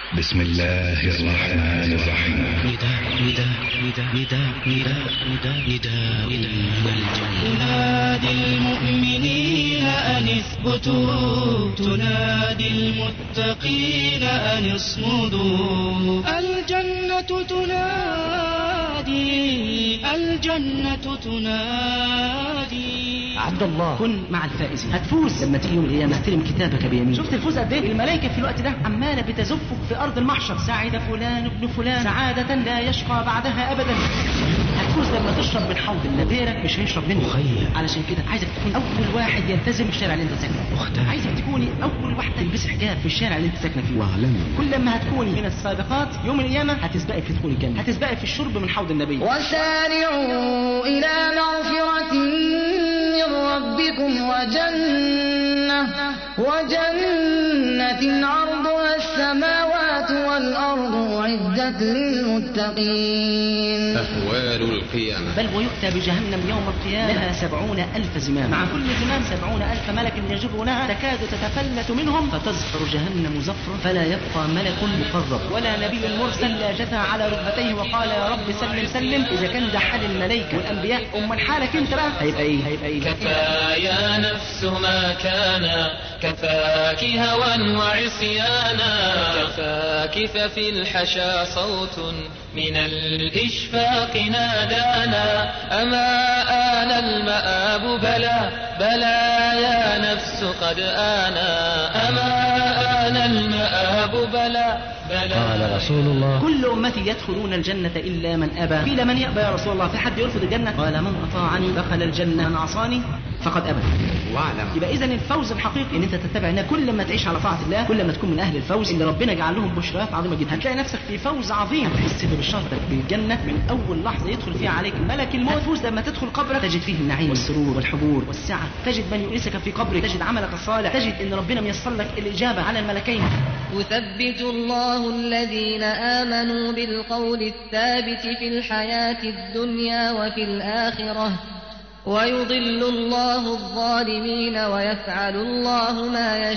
بسم الله الرحمن الرحيم. نداء تنادي المؤمنين أن اثبتوا، تنادي المتقين أن اصمدوا. الجنة تنادي. عبد الله، كن مع الفائزين، هتفوز لما تيجي يوم القيامة تستلم كتابك بيمين. شفت الفوز قد ايه؟ الملائكة في الوقت ده عمالة بتزفك في أرض المحشر. سعد فلان ابن فلان سعادة لا يشقى بعدها أبدا. هتفوز لما تشرب من حوض الله، غيرك مش هيشرب منه. علشان كده عايزك تكون أول واحد يلتزم في الشارع اللي أنت ساكنه. عايزك تكوني أول واحدة تلبسي حجاب في الشارع اللي أنت ساكنه فيه. كل ما هتكوني من السابقات يوم القيامة هتسبقي في دخول الجنة، هتسبقي في الشرب من حوض النبي. وسارعوا إلى مغفرة من ربكم وجنة عرضها السماوات والأرض أعدت للمتقين. أهوال القيامة. بل ويؤتى بجهنم يوم القيامة لها 70,000 زمام، مع كل زمام 70,000 ملك يجرونها، تكاد تتفلت منهم فتزفر جهنم زفرا، فلا يبقى ملك مقرب ولا نبي مرسل لا جثى على ركبتيه وقال يا رب سلم سلم. إذا كان ده حال الملائكة والأنبياء، أمال حالك أنت بقى هيبقى إيه؟ كفى يا نفس ما كان، كفاك هوى وعصيانا، كفاك ففي الحشا صوت من الإشفاق نادانا. أما آن المآب بلى يا نفس قد آنا. أما آن المآب بلى. قال رسول الله كل أمتي يدخلون الجنة إلا من أبى. قيل من يأبى يا رسول الله؟ في حد يرفض الجنة؟ قال من أطاعني دخل الجنة، من عصاني فقد أبى. واعلم يبقى إذن الفوز الحقيقي إن أنت تتبع النبي. كل ما تعيش على طاعة الله كل ما تكون من أهل الفوز اللي ربنا جعل لهم بشرات عظيمة جدا. هتلاقي نفسك في فوز عظيم، هتحس ببشارتك بالجنة من أول لحظة يدخل فيها عليك ملك الموت. هتفوز لما تدخل قبرك تجد فيه النعيم والسرور والحبور والسعة، تجد من يؤنسك في قبرك، تجد عملك الصالح، تجد إن ربنا ميسر لك الإجابة على الملكين. يثبت الله الذين آمنوا بالقول الثابت في الحياة الدنيا وفي الآخرة، ويضل الله الظالمين ويفعل الله ما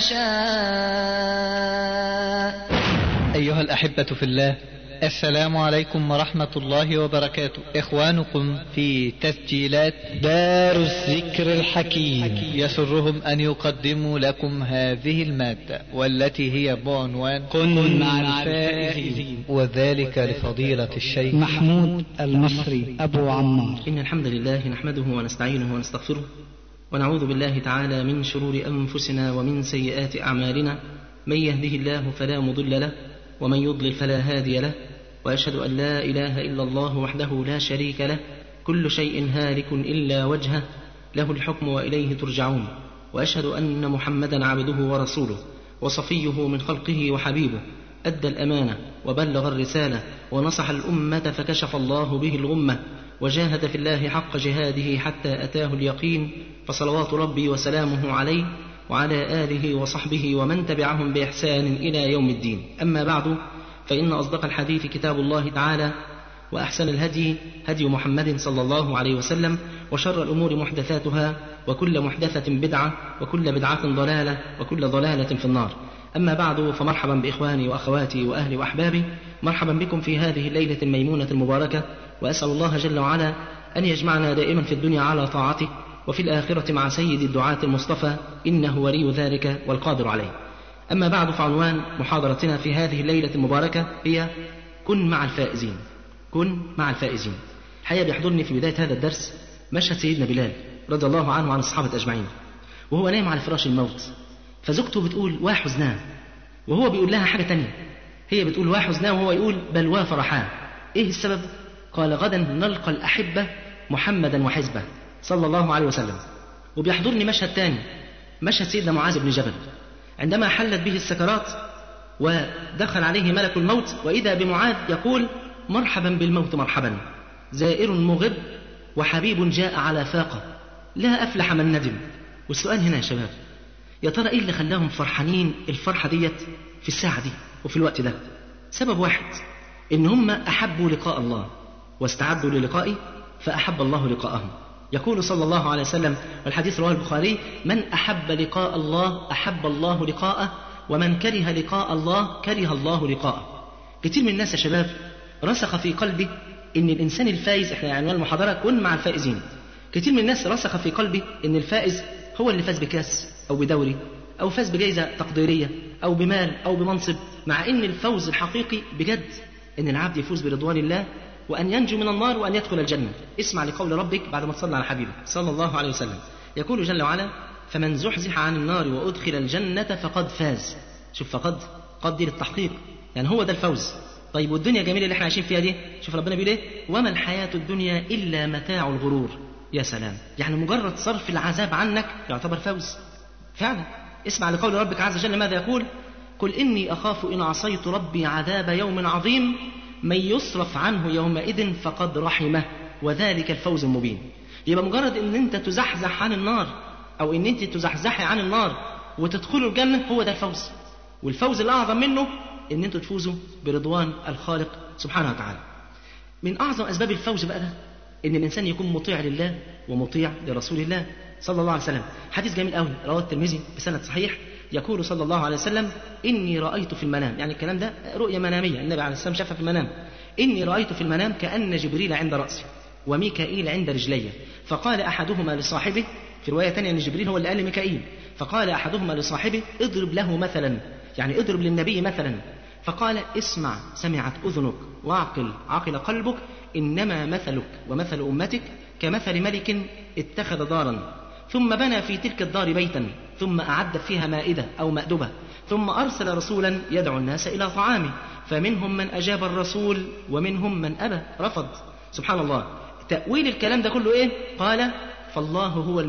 يشاء. أيها الأحبة في الله، السلام عليكم ورحمة الله وبركاته. إخوانكم في تسجيلات دار الذكر الحكيم يسرهم أن يقدموا لكم هذه المادة، والتي هي بعنوان كن مع الفائزين، وذلك لفضيلة الشيخ محمود المصري أبو عمار. إن الحمد لله نحمده ونستعينه ونستغفره، ونعوذ بالله تعالى من شرور أنفسنا ومن سيئات أعمالنا. من يهده الله فلا مضل له، ومن يضلل فلا هادي له، وأشهد أن لا إله إلا الله وحده لا شريك له، كل شيء هالك إلا وجهه، له الحكم وإليه ترجعون. وأشهد أن محمدا عبده ورسوله وصفيه من خلقه وحبيبه، أدى الأمانة وبلغ الرسالة ونصح الأمة فكشف الله به الغمة، وجاهد في الله حق جهاده حتى أتاه اليقين، فصلوات ربي وسلامه عليه وعلى آله وصحبه ومن تبعهم بإحسان إلى يوم الدين. أما بعد، فإن أصدق الحديث كتاب الله تعالى، وأحسن الهدي هدي محمد صلى الله عليه وسلم، وشر الأمور محدثاتها، وكل محدثة بدعة، وكل بدعة ضلالة، وكل ضلالة في النار. أما بعد، فمرحبا بإخواني وأخواتي وأهلي وأحبابي، مرحبا بكم في هذه الليلة الميمونة المباركة، وأسأل الله جل وعلا أن يجمعنا دائما في الدنيا على طاعته، وفي الآخرة مع سيد الدعاة المصطفى، إنه ولي ذلك والقادر عليه. أما بعد، فعنوان محاضرتنا في هذه الليلة المباركة هي كن مع الفائزين. كن مع الفائزين. الحقيقة بيحضرني في بداية هذا الدرس مشهد سيدنا بلال رضي الله عنه وعن الصحابة أجمعين، وهو نايم على فراش الموت، فزوجته بتقول وحزناه، وهو بيقول لها حاجة تانية. هي بتقول وحزناه وهو يقول بل وفرحاه. إيه السبب؟ قال غدا نلقى الأحبة محمدا وحزبه صلى الله عليه وسلم. وبيحضرني مشهد تاني، مشهد سيدنا معاذ بن جبل عندما حلت به السكرات ودخل عليه ملك الموت، وإذا بمعاذ يقول مرحبا بالموت مرحبا، زائر مغب وحبيب جاء على فاقة، لا أفلح من ندم. والسؤال هنا يا شباب، يا ترى إيه اللي خلاهم فرحانين الفرحة ديت في الساعة دي وفي الوقت ده؟ سبب واحد، إن هم أحبوا لقاء الله واستعدوا للقائه فأحب الله لقاءهم. يقول صلى الله عليه وسلم، والحديث رواه البخاري: من أحب لقاء الله أحب الله لقاءه، ومن كره لقاء الله كره الله لقاءه. كتير من الناس يا شباب رسخ في قلبه ان الانسان الفائز، احنا عنوان المحاضره كن مع الفائزين. كتير من الناس رسخ في قلبه ان الفائز هو اللي فاز بكاس او بدوري او فاز بجائزه تقديريه او بمال او بمنصب، مع ان الفوز الحقيقي بجد ان العبد يفوز برضوان الله وان ينجو من النار وان يدخل الجنه. اسمع لقول ربك بعد ما تصلي على حبيبك صلى الله عليه وسلم، يقول جل وعلا: فمن زحزح عن النار وادخل الجنه فقد فاز. شوف قد دي للتحقيق، يعني هو ده الفوز. طيب والدنيا الجميله اللي احنا عايشين فيها دي، شوف ربنا بيقول ايه: وما الحياه الدنيا الا متاع الغرور. يا سلام، يعني مجرد صرف العذاب عنك يعتبر فوز فعلا. اسمع لقول ربك عز وجل ماذا يقول: قل إني أخاف إن عصيت ربي عذاب يوم عظيم من يصرف عنه يومئذ فقد رحمه وذلك الفوز المبين. يبقى مجرد ان انت تزحزح عن النار او ان انت تزحزحي عن النار وتدخلوا الجنة هو ده الفوز. والفوز الأعظم منه ان انتوا تفوزوا برضوان الخالق سبحانه وتعالى. من أعظم أسباب الفوز بقى ده ان الإنسان يكون مطيع لله ومطيع لرسول الله صلى الله عليه وسلم. حديث جميل قوي رواه الترمذي بسند صحيح، يقول صلى الله عليه وسلم: إني رأيت في المنام، يعني الكلام ده رؤية منامية، النبي عليه السلام شافها في المنام: إني رأيت في المنام كأن جبريل عند رأسي وميكائيل عند رجلي، فقال أحدهما لصاحبه، في رواية تانية أن جبريل هو اللي قال لميكائيل، فقال أحدهما لصاحبه: اضرب له مثلا، يعني اضرب للنبي مثلا. فقال: اسمع سمعت أذنك وعقل قلبك، إنما مثلك ومثل أمتك كمثل ملك اتخذ دارا ثم بنى في تلك الدار بيتا ثم أعد فيها مائدة أو مأدبة ثم أرسل رسولا يدعو الناس إلى طعامه فمنهم من أجاب الرسول ومنهم من أبى رفض. سبحان الله. تأويل الكلام ده كله إيه؟ قال: فالله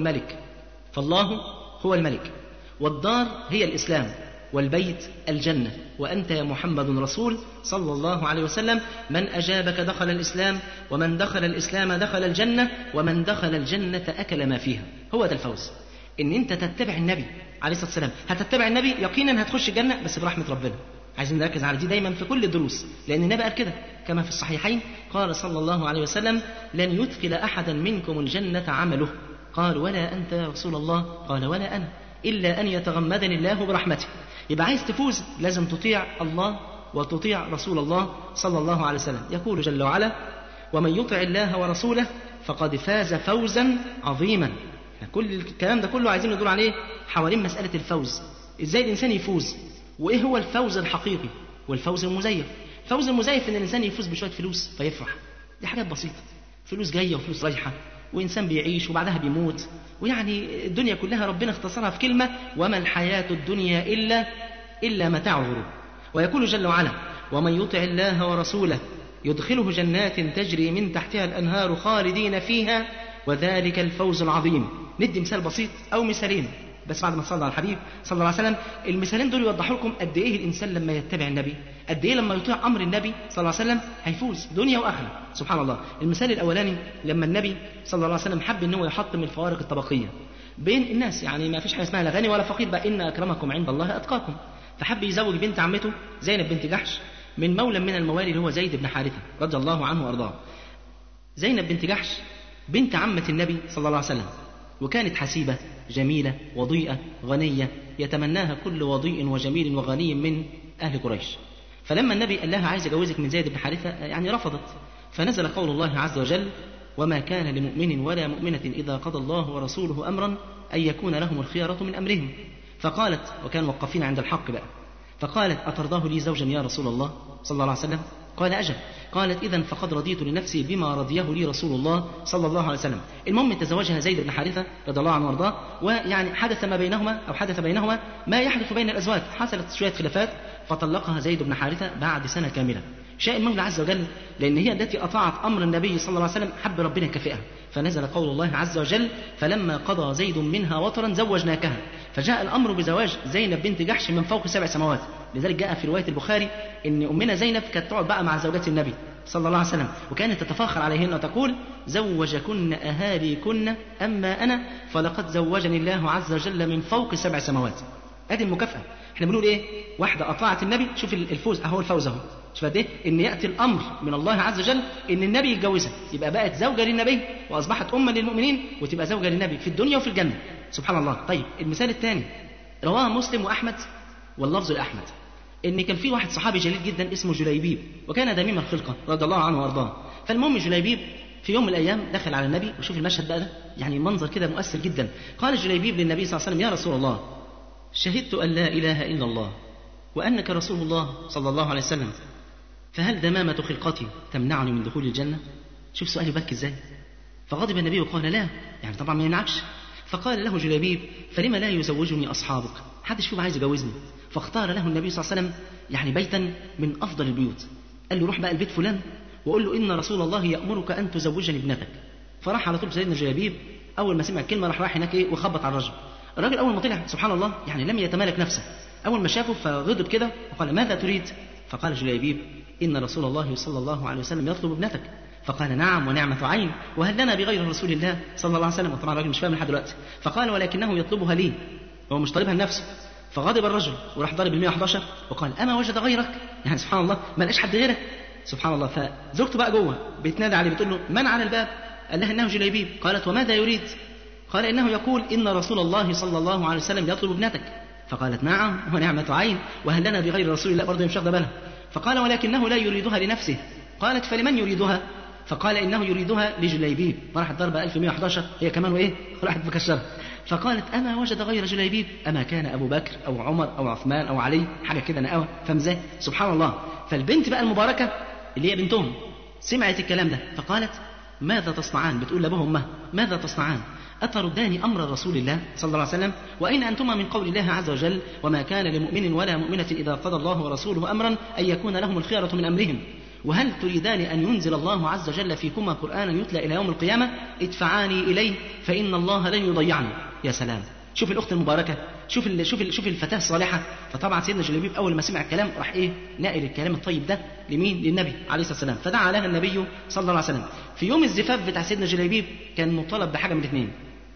هو الملك والدار هي الإسلام والبيت الجنة وأنت يا محمد رسول صلى الله عليه وسلم، من أجابك دخل الإسلام ومن دخل الإسلام دخل الجنة ومن دخل الجنة أكل ما فيها. هو ده الفوز، إن أنت تتبع النبي عليه الصلاة والسلام. هتتبع النبي يقينا هتخش الجنة بس برحمة ربنا. عايزين نركز على دي دايما في كل الدروس، لأن النبي قال كده كما في الصحيحين، قال صلى الله عليه وسلم: لن يدخل أحدا منكم الجنة عمله. قال: ولا أنت يا رسول الله؟ قال: ولا أنا، إلا أن يتغمدني الله برحمته. يبقى عايز تفوز لازم تطيع الله وتطيع رسول الله صلى الله عليه وسلم. يقول جل وعلا: ومن يطع الله ورسوله فقد فاز فوزا عظيما. كل الكلام ده كله عايزين ندور عليه حوالين مسألة الفوز، ازاي الإنسان يفوز، وايه هو الفوز الحقيقي والفوز المزيف. الفوز المزيف ان الإنسان يفوز بشوية فلوس فيفرح، دي حاجات بسيطة، فلوس جاية وفلوس رايحة وإنسان بيعيش وبعدها بيموت، ويعني الدنيا كلها ربنا اختصرها في كلمة: وما الحياة الدنيا إلا متاع الغرور. ويقول جل وعلا: ومن يطع الله ورسوله يدخله جنات تجري من تحتها الأنهار خالدين فيها وذلك الفوز العظيم. ندي مثال بسيط أو مثالين بس بعد ما تصلى على الحبيب صلى الله عليه وسلم. المثالين دول يوضحوا لكم قد إيه الإنسان لما يتبع النبي، قد إيه لما يطيع أمر النبي صلى الله عليه وسلم هيفوز دنيا وآخرة. سبحان الله. المثال الأولاني لما النبي صلى الله عليه وسلم حب إنه يحطم الفوارق الطبقية بين الناس، يعني ما فيش حاجة اسمها لا غني ولا فقير، بقى إن أكرمكم عند الله أتقاكم. فحب يزوج بنت عمته زينب بنت جحش من مولى من الموالي اللي هو زيد بن حارثة رضي الله عنه وأرضاه. زينب بنت جحش بنت عمة النبي صلى الله عليه وسلم، وكانت حسيبة جميلة وضيئة غنية يتمناها كل وضيء وجميل وغني من أهل قريش. فلما النبي قال لها عايز أجوزك من زيد بن حارثة يعني رفضت، فنزل قول الله عز وجل: وما كان لمؤمن ولا مؤمنة إذا قضى الله ورسوله أمرا أن يكون لهم الخيارة من أمرهم. فقالت، وكان وقفين عند الحق بقى، فقالت: أترضاه لي زوجا يا رسول الله صلى الله عليه وسلم؟ قال: أجل. قالت: إذن فقد رضيت لنفسي بما رضيه لي رسول الله صلى الله عليه وسلم. المهم تزوجها زيد بن حارثة رضي الله عنه وارضاه، ويعني حدث بينهما ما يحدث بين الأزواج، حصلت شوية خلافات فطلقها زيد بن حارثة بعد سنة كاملة. شاء المولى عز وجل لأن هي التي أطاعت أمر النبي صلى الله عليه وسلم حب ربنا كفئها، فنزل قول الله عز وجل: فلما قضى زيد منها وطرا زوجناكها. فجاء الأمر بزواج زينب بنت جحش من فوق 7 سماوات. لذلك جاء في رواية البخاري إن أمنا زينب كانت تقعد بقى مع زوجات النبي صلى الله عليه وسلم، وكانت تتفاخر عليهن وتقول: زوجكن أهاليكن أما أنا فلقد زوجني الله عز وجل من فوق 7 سماوات. ادي المكافأة. احنا بنقول ايه؟ واحدة أطاعت النبي، شوف الفوز اهو، الفوز اهو، شوف قد ايه ان يأتي الأمر من الله عز وجل ان النبي يتجوزها، يبقى بقت زوجة للنبي واصبحت أما للمؤمنين وتبقى زوجة للنبي في الدنيا وفي الجنة. سبحان الله. طيب المثال الثاني رواه مسلم وأحمد واللفظ لأحمد إن كان في واحد صحابي جليل جدا اسمه جليبيب، وكان دميم الخلقة رضي الله عنه وأرضاه. فالمهم جليبيب في يوم من الأيام دخل على النبي، وشوف المشهد بقى ده يعني منظر كده مؤثر جدا. قال جليبيب للنبي صلى الله عليه وسلم: يا رسول الله، شهدت أن لا إله إلا الله وأنك رسول الله صلى الله عليه وسلم، فهل دمامة خلقتي تمنعني من دخول الجنة؟ شوف سؤالي بك إزاي. فغضب النبي وقال: لا، يعني طبعا ما يمنعكش. فقال له جليبيب: فلما لا يزوجني أصحابك؟ محدش فيهم عايز يجوزني. فاختار له النبي صلى الله عليه وسلم يعني بيتا من أفضل البيوت. قال له: روح بقى البيت فلان وقول له إن رسول الله يأمرك أن تزوجني ابنتك. فراح على طول سيدنا جليبيب، أول ما سمع الكلمة راح هناك إيه وخبط على الرجل. الراجل أول ما طلع سبحان الله يعني لم يتمالك نفسه، أول ما شافه فغضب كده وقال: ماذا تريد؟ فقال جليبيب: إن رسول الله صلى الله عليه وسلم يطلب ابنتك. فقال: نعم ونعمة عين، وهل لنا بغير رسول الله صلى الله عليه وسلم؟ وطبعا الراجل مش فاهم لحد دلوقتي. فقال: ولكنه يطلبها لي، هو مش طالبها لنفسه. فغضب الرجل وراح ضارب 111 وقال: أما وجد غيرك؟ يعني سبحان الله ما لقاش حد غيرك. سبحان الله. فزوجته بقى جوه بتنادي عليه بتقول له: من على الباب؟ قال لها: إنه جليبيب. قالت: وماذا يريد؟ قال: إنه يقول إن رسول الله صلى الله عليه وسلم يطلب ابنتك. فقالت: نعم ونعمة عين، وهل لنا بغير رسول الله؟ برضه مش واخده بالها. فقال: ولكنه لا يريدها لنفسه. قالت: فلمن يريدها؟ فقال: إنه يريدها لجليبيب. فراحت ضربة 1111 هي كمان وإيه راحت مكشرة. فقالت: أما وجد غير جليبيب؟ أما كان أبو بكر أو عمر أو عثمان أو علي حاجة كده نقاوة فمزاه. سبحان الله. فالبنت بقى المباركة اللي هي بنتهم سمعت الكلام ده فقالت: ماذا تصنعان؟ بتقول لأبوها وأمها: ماذا تصنعان؟ أتردان أمر رسول الله صلى الله عليه وسلم؟ وأين أنتما من قول الله عز وجل: وما كان لمؤمن ولا مؤمنة إذا قضى الله ورسوله أمرا أن يكون لهم الخيرة من أمرهم؟ وهل تريدان أن ينزل الله عز وجل فيكما قرآنا يتلى إلى يوم القيامة؟ ادفعاني إليه فإن الله لن يضيعني. يا سلام، شوف الأخت المباركة، شوف الفتاة الصالحة. فطبعا سيدنا جليبيب أول ما سمع الكلام راح ناقل الكلام الطيب ده لمين؟ للنبي عليه الصلاة والسلام. فدعا لها النبي صلى الله عليه وسلم. في يوم الزفاف بتاع سيدنا جليبيب كان مطالب بحاجة من الاثنين: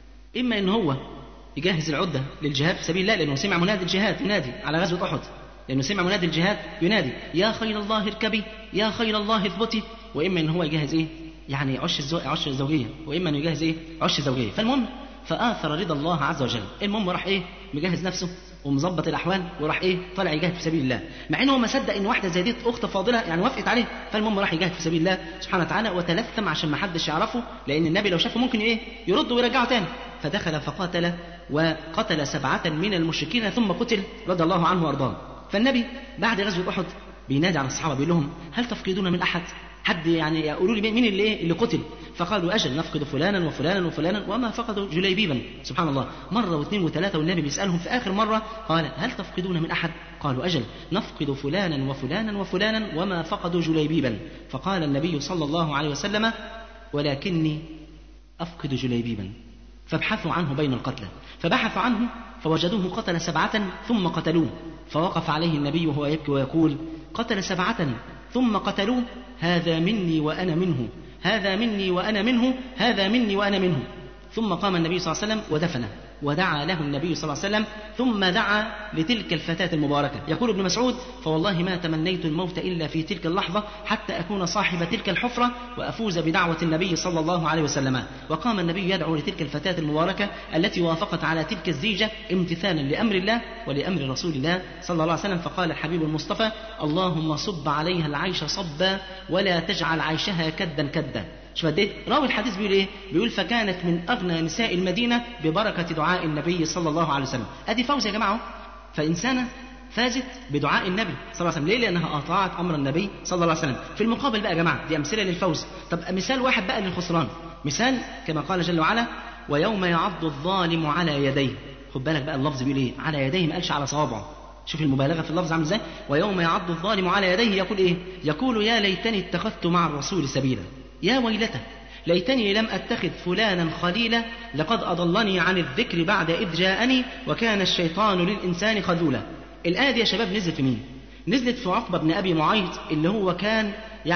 إما إن هو يجهز العدة للجهاد في سبيل الله، لأنه سمع منادي الجهاد ينادي على غزوة أحد، لأنه سمع منادي الجهاد ينادي: يا خيل الله اركبي، يا خيل الله اثبتي. وإما إن هو يجهز يعني عش الزوجية، وإما إنه يجهز عش زوجية. فالمهم فآثر رضا الله عز وجل. المهم راح مجهز نفسه ومظبط الأحوال وراح طالع يجاهد في سبيل الله، مع إنه ما صدق إن واحدة زي دي أخت فاضلة يعني وافقت عليه. فالمهم راح يجاهد في سبيل الله سبحانه وتعالى وتلثم عشان ما حدش يعرفه، لأن النبي لو شافه ممكن يرد ويرجعه تاني. فدخل فقاتل وقتل 7 من المشركين ثم قتل رضي الله عنه وأرضاه. فالنبي بعد غزوة أحد بينادي على الصحابة بيقول لهم: هل تفقدون من أحد؟ حد يعني يقولوا لي مين اللي قتل؟ فقالوا: أجل نفقد فلانا وفلانا وفلانا، وما فقدوا جليبيبا. سبحان الله. مرة واثنين وثلاثة والنبي بيسألهم. في آخر مرة قال: هل تفقدون من أحد؟ قالوا: أجل نفقد فلانا وفلانا وفلانا وما فقدوا جليبيبا. فقال النبي صلى الله عليه وسلم: ولكني أفقد جليبيبا، فابحثوا عنه بين القتلى. فبحثوا عنه فوجدوه قتل 7 ثم قتلوه. فوقف عليه النبي وهو يبكي ويقول: قتل 7 ثم قتلوه، هذا مني وأنا منه، هذا مني وأنا منه، هذا مني وأنا منه. ثم قام النبي صلى الله عليه وسلم ودفنه، ودعا له النبي صلى الله عليه وسلم، ثم دعا لتلك الفتاة المباركة. يقول ابن مسعود: فوالله ما تمنيت الموت إلا في تلك اللحظة حتى أكون صاحب تلك الحفرة وأفوز بدعوة النبي صلى الله عليه وسلم. وقام النبي يدعو لتلك الفتاة المباركة التي وافقت على تلك الزيجة امتثالا لأمر الله ولأمر رسول الله صلى الله عليه وسلم. فقال الحبيب المصطفى: اللهم صب عليها العيش صبا ولا تجعل عيشها كدا كدا. شوف قد ايه راوي الحديث بيقول بيقول: فكانت من أغنى نساء المدينة ببركة دعاء النبي صلى الله عليه وسلم. ادي فوز يا جماعه. فإنسانة فازت بدعاء النبي صلى الله عليه وسلم. ليه؟ لأنها أطاعت أمر النبي صلى الله عليه وسلم. في المقابل بقى يا جماعة دي أمثلة للفوز. طب مثال واحد بقى للخسران، مثال كما قال جل وعلا: ويوم يعض الظالم على يديه. خد بالك بقى اللفظ بيقول على يديه، ما قالش على صوابعه. شوف المبالغة في اللفظ عامل ازاي. ويوم يعض الظالم على يديه يقول يقول: يا ليتني اتخذت مع الرسول سبيلا، يا ويلته ليتني لم أتخذ فلانا خليلا، لقد أضلني عن الذكر بعد إذ جاءني وكان الشيطان للإنسان خذولا. الآية دي يا شباب نزلت في مين؟ نزلت في عقبة بن أبي معيط، اللي هو كان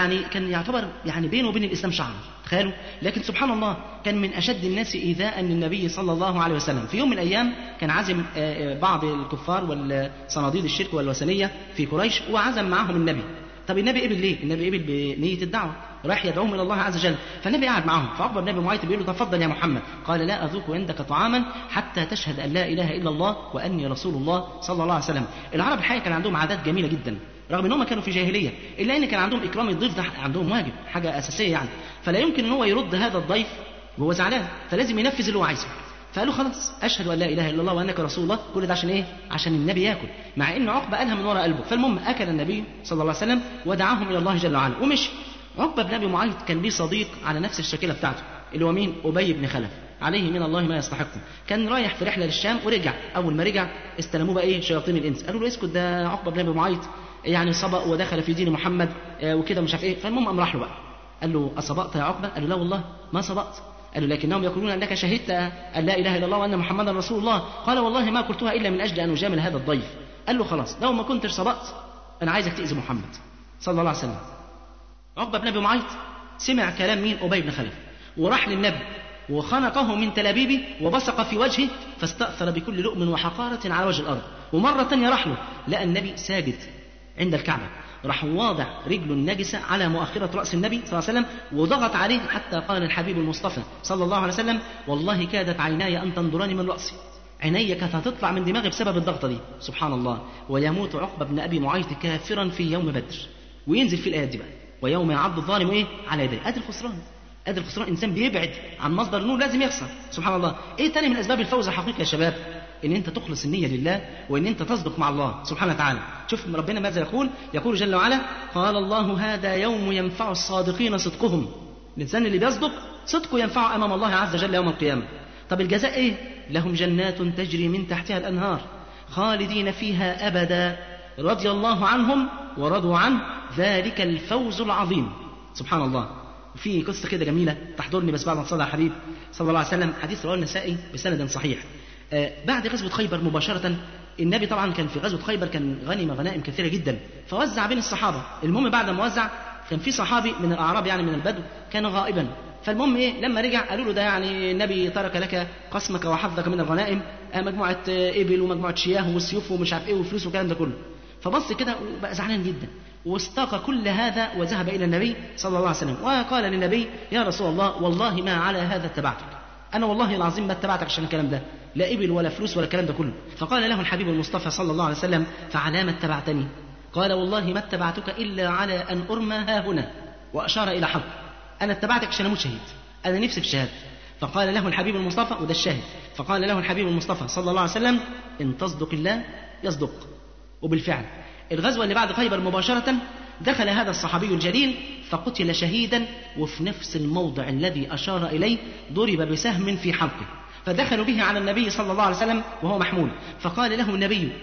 يعتبر بينه وبين الإسلام شعر، تخيلوا. لكن سبحان الله كان من أشد الناس إيذاء للنبي صلى الله عليه وسلم. في يوم من الأيام كان عزم بعض الكفار والصناديد الشرك والوثنية في قريش، وعزم معهم النبي. طب النبي قبل ليه؟ النبي قبل بنية الدعوة، راح يدعوهم إلى الله عز وجل. فالنبي قعد معهم، فعقبة بن أبي معيط بيقول له تفضل يا محمد. قال لا أذوق عندك طعاما حتى تشهد أن لا إله إلا الله وأني رسول الله صلى الله عليه وسلم. العرب الحقيقة كان عندهم عادات جميلة جدا، رغم أنهم كانوا في جاهلية، إلا أن كان عندهم إكرام الضيف، ده عندهم واجب، حاجة أساسية يعني. فلا يمكن أن هو يرد هذا الضيف وهو زعلان، فلازم ينفذ اللي هو عايزه. فقالوا خلاص أشهد أن لا إله إلا الله وأنك رسول الله. كل ده عشان إيه؟ عشان النبي يأكل، مع إن عقبة قالها من وراء قلبه. فالمهم أكل النبي صلى الله عليه وسلم ودعاهم إلى الله جل وعلا ومشي. عقبة بن أبي معيط كان ليه صديق على نفس الشكلة بتاعته، اللي هو مين؟ أبي بن خلف، عليه من الله ما يستحقه. كان رايح في رحلة للشام ورجع. أول ما رجع استلموه بقى إيه؟ شياطين الإنس، قالوا له اسكت، ده عقبة بن أبي معيط يعني سبق ودخل في دين محمد وكده مش عارف إيه. فالمهم قام راح له بقى، قال له أصبقت يا عقبة؟ قال له لا والله ما سبقت. قالوا لكنهم يقولون أنك شهدت أن لا إله إلا الله وأن محمدا رسول الله. قال والله ما قلتها إلا من أجل أن أجامل هذا الضيف. قال له خلاص لو ما كنتش سبقت أنا عايزك تأذي محمد صلى الله عليه وسلم. عقبة بن أبي معيط سمع كلام مين؟ أبي بن خلف، وراح للنبي وخنقه من تلابيبه وبصق في وجهه، فاستأثر بكل لؤم وحقارة على وجه الأرض. ومرة تانية راح له لقى النبي ساجد عند الكعبة، راح واضع رجله النجسة على مؤخرة رأس النبي صلى الله عليه وسلم وضغط عليه حتى قال الحبيب المصطفى صلى الله عليه وسلم والله كادت عيناي أن تنظراني من رأسي، عيني كانت هتطلع من دماغي بسبب الضغطة دي. سبحان الله. ويموت عقبة بن أبي معيط كافرا في يوم بدر. وينزل في الآيات دي بقى ويوم يعض الظالم إيه؟ على يديه. أدي الخسران، أدي الخسران. إنسان بيبعد عن مصدر النور لازم يخسر. سبحان الله. إيه تاني من أسباب الفوز الحقيقي يا شباب؟ إن أنت تخلص النية لله، وإن أنت تصدق مع الله سبحانه وتعالى. شوف ربنا ماذا يقول؟ يقول جل وعلا قال الله هذا يوم ينفع الصادقين صدقهم. الإنسان اللي بيصدق صدقه ينفعه أمام الله عز وجل يوم القيامة. طب الجزاء إيه؟ لهم جنات تجري من تحتها الأنهار خالدين فيها أبدا رضي الله عنهم ورضوا عنه ذلك الفوز العظيم. سبحان الله. في قصة كده جميلة تحضرني بس بعد ما صلى الحبيب صلى الله عليه وسلم، حديث رواه النسائي بسند صحيح. بعد غزوة خيبر مباشرة النبي طبعا كان في غزوة خيبر كان غنم غنائم كثيرة جدا، فوزع بين الصحابة. المهم بعد ما وزع كان في صحابي من الأعراب يعني من البدو كان غائبا. فالمهم ايه لما رجع قالوا له ده يعني النبي ترك لك قسمك وحظك من الغنائم، مجموعة إبل ومجموعة شياه والسيوف ومش عارف ايه وفلوس والكلام ده كله. فبص كده وبقى زعلان جدا واستاق كل هذا وذهب إلى النبي صلى الله عليه وسلم وقال للنبي يا رسول الله والله ما على هذا اتبعتك، أنا والله العظيم ما اتبعتك عشان الكلام ده، لا إبل ولا فلوس ولا الكلام ده كله. فقال له الحبيب المصطفى صلى الله عليه وسلم فعلى ما اتبعتني؟ قال والله ما اتبعتك إلا على أن أرمى ها هنا، وأشار إلى حلق. أنا اتبعتك عشان أموت شهيد، أنا نفسي في الشهادة. فقال له الحبيب المصطفى وده الشاهد، فقال له الحبيب المصطفى صلى الله عليه وسلم إن تصدق الله يصدق. وبالفعل الغزوة اللي بعد خيبر مباشرة دخل هذا الصحابي الجليل فقتل شهيدا، وفي نفس الموضع الذي أشار إليه ضرب بسهم في حلقه، فدخلوا به على النبي صلى الله عليه وسلم وهو محمول. فقال له النبي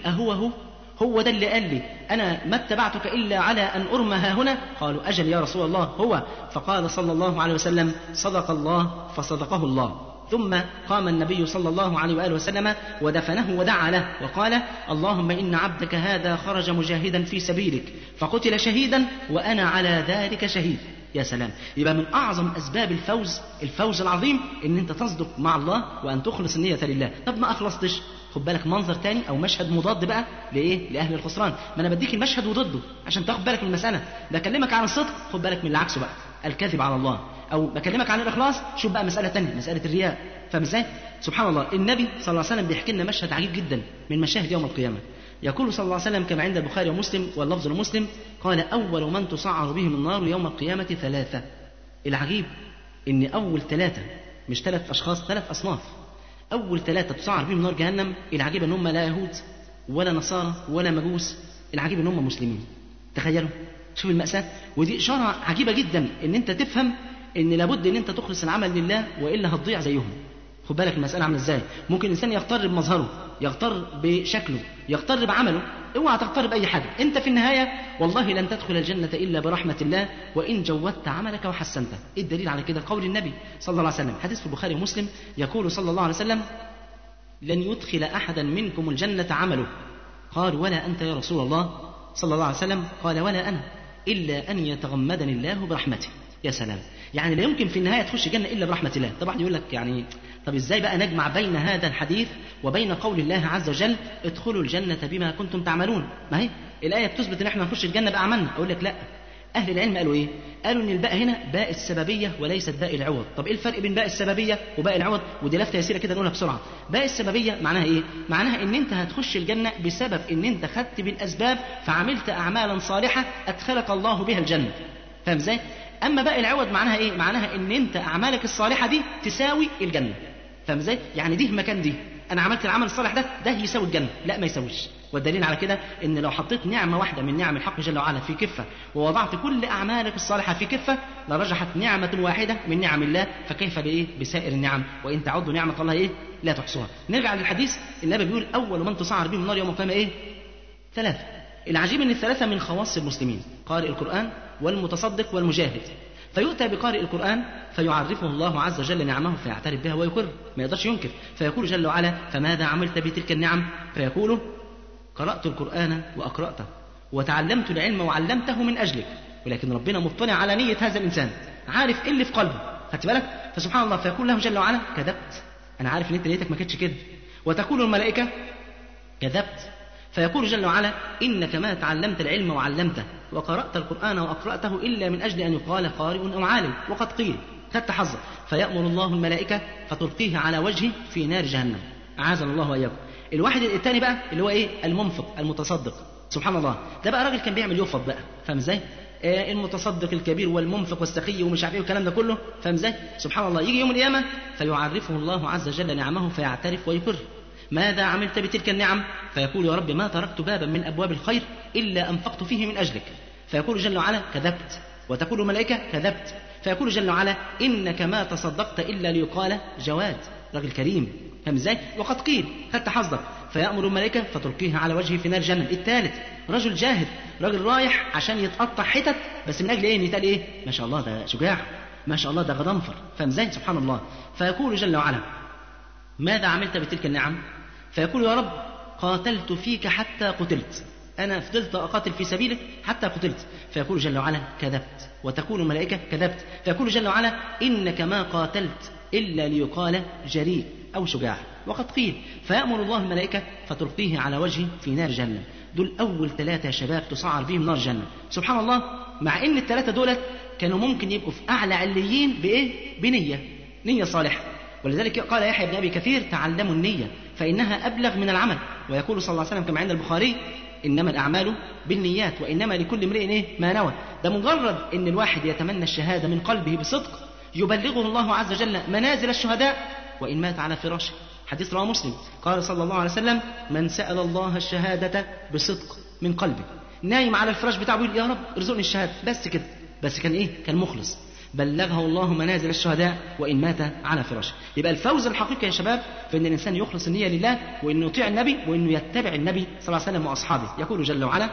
هو ده اللي قال لي أنا ما اتبعتك إلا على أن أرمى ها هنا؟ قالوا أجل يا رسول الله هو. فقال صلى الله عليه وسلم صدق الله فصدقه الله. ثم قام النبي صلى الله عليه وآله وسلم ودفنه ودعا له وقال اللهم إن عبدك هذا خرج مجاهدا في سبيلك فقتل شهيدا وأنا على ذلك شهيد. يا سلام. يبقى من أعظم أسباب الفوز العظيم إن أنت تصدق مع الله وأن تخلص النية لله. طب ما أخلصتش، خد بالك منظر تاني أو مشهد مضاد بقى لإيه؟ لأهل الخسران. ما أنا بديك المشهد وضده عشان تاخد بالك من المسألة. بكلمك عن الصدق، خد بالك من اللي عكسه بقى الكذب على الله. أو بكلمك عن الإخلاص، شوف بقى مسألة تانية، مسألة الرياء. فاهم ازاي؟ سبحان الله. النبي صلى الله عليه وسلم بيحكي لنا مشهد عجيب جدا من مشاهد يوم القيامة. يقول صلى الله عليه وسلم كما عند البخاري ومسلم واللفظ لمسلم قال أول من تسعر بهم النار يوم القيامة 3. العجيب إن أول 3 مش 3 أشخاص، 3 أصناف. أول 3 تسعر بهم نار جهنم. العجيب إن هم لا يهود ولا نصارى ولا مجوس، العجيب إن هم مسلمين. تخيلوا، شوف المأساة. ودي إشارة عجيبة جدا إن أنت تفهم إن لابد إن أنت تخلص العمل لله وإلا هتضيع زيهم. خد بالك المسألة عاملة إزاي. ممكن الإنسان يغتر بمظهره، يغتر بشكله، يغتر بعمله. اوعى تغتر بأي حاجة. أنت في النهاية والله لن تدخل الجنة إلا برحمة الله وإن جودت عملك وحسنته. إيه الدليل على كده؟ قول النبي صلى الله عليه وسلم حديث في البخاري ومسلم يقول صلى الله عليه وسلم لن يدخل أحدا منكم الجنة عمله. قال ولا أنت يا رسول الله صلى الله عليه وسلم؟ قال ولا أنا إلا أن يتغمدني الله برحمته. يا سلام. يعني لا يمكن في النهاية تخش الجنة إلا برحمة الله. طبعا يقول لك يعني طب إزاي بقى نجمع بين هذا الحديث وبين قول الله عز وجل ادخلوا الجنة بما كنتم تعملون؟ ما هي الآية بتثبت إن احنا نخش الجنة بأعمالنا. أقول لك لا، أهل العلم قالوا إيه؟ قالوا إن الباء هنا باء السببية وليست باء العوض. طب إيه الفرق بين باء السببية وباء العوض؟ ودي لفتة يسيرة كده نقولها بسرعة. باء السببية معناها إيه؟ معناها إن أنت هتخش الجنة بسبب إن أنت خدت بالأسباب فعملت أعمالا صالحة أدخلك الله بها الجنة. فاهم إزاي؟ أما باء العوض معناها إيه؟ معناها إن أنت أعمالك الصالحة دي تساوي الجنة. فاهم إزاي؟ يعني دي مكان دي، أنا عملت العمل الصالح ده يساوي الجنة، لا ما يساويش. والدليل على كده إن لو حطيت نعمة واحدة من نعم الحق جل وعلا في كفة ووضعت كل أعمالك الصالحة في كفة لرجحت نعمة واحدة من نعم الله، فكيف بإيه بسائر النعم؟ وإن تعدوا نعمة الله إيه لا تحصوها. نرجع للحديث، النبي بيقول أول من تصعر بهم النار يوم القيامة إيه؟ 3. العجيب إن ال3 من خواص المسلمين، قارئ القرآن والمتصدق والمجاهد. فيؤتى بقارئ القرآن فيعرفه الله عز وجل نعمه فيعترف بها ويقر، ما يقدرش ينكر، فيقول جل وعلا فماذا عملت بتلك النعم؟ فيقول قرأت القرآن وأقرأته وتعلمت العلم وعلمته من أجلك. ولكن ربنا مطلع على نية هذا الإنسان، عارف إيه اللي في قلبه، خدت بالك؟ فسبحان الله فيقول له جل وعلا كذبت، أنا عارف إن أنت نيتك ما كانتش كده. وتقول الملائكة كذبت، فيقول جل وعلا إنك ما تعلمت العلم وعلمته وقرأت القرآن وأقرأته إلا من أجل أن يقال قارئ أو عالم، وقد قيل خدت حظك. فيأمر الله الملائكة فتلقيه على وجهه في نار جهنم، أعاذنا الله وإياكم. الواحد الثاني بقى اللي هو إيه؟ المنفق المتصدق. سبحان الله، ده بقى راجل كان بيعمل يفض بقى، فاهم إزاي؟ المتصدق الكبير والمنفق والسخي ومش عارف ايه والكلام ده كله، فاهم ازاي؟ سبحان الله، يجي يوم القيامة فيعرفه الله عز وجل نعمه فيعترف ويقر. ماذا عملت بتلك النعم؟ فيقول يا رب ما تركت بابا من أبواب الخير إلا أنفقت فيه من أجلك. فيقول جل وعلا كذبت، وتقول الملائكة كذبت، فيقول جل وعلا إنك ما تصدقت إلا ليقال جواد، راجل كريم، فاهم ازاي؟ وقد قيل خدت حظك. فيأمر الملائكة فتلقيه على وجهه في نار جهنم. الثالث رجل جاهد، راجل رايح عشان يتقطع حتت بس من أجل إيه؟ يتقال إيه؟ ما شاء الله ده شجاع، ما شاء الله ده غضنفر، فاهم ازاي؟ سبحان الله. فيقول جل وعلا ماذا عملت بتلك النعم؟ فيقول يا رب قاتلت فيك حتى قتلت، أنا فضلت أقاتل في سبيلك حتى قتلت. فيقول جل وعلا كذبت، وتقول الملائكة كذبت، فيقول جل وعلا إنك ما قاتلت إلا ليقال جريء أو شجاع، وقد قيل. فيأمر الله الملائكة فتلقيه على وجهه في نار جهنم. دول أول 3 يا شباب تسعر بهم نار جهنم. سبحان الله، مع إن ال3 دولت كانوا ممكن يبقوا في أعلى عليين بإيه؟ نية صالحة. ولذلك قال يحيى بن أبي كثير تعلموا النية فإنها أبلغ من العمل. ويقول صلى الله عليه وسلم كما عند البخاري إنما الأعمال بالنيات وإنما لكل امرئ إيه ما نوى. ده مجرد إن الواحد يتمنى الشهادة من قلبه بصدق يبلغه الله عز وجل منازل الشهداء وإن مات على فراشه. حديث رواه مسلم، قال صلى الله عليه وسلم من سأل الله الشهادة بصدق من قلبه، نايم على الفراش بتاعه بيقول يا رب ارزقني الشهادة، بس كده، بس كان إيه؟ كان مخلص، بلغه الله منازل الشهداء وإن مات على فراشه. يبقى الفوز الحقيقي يا شباب في أن الإنسان يخلص النية لله، وإنه يطيع النبي، وإنه يتبع النبي صلى الله عليه وسلم وأصحابه. يقول جل وعلا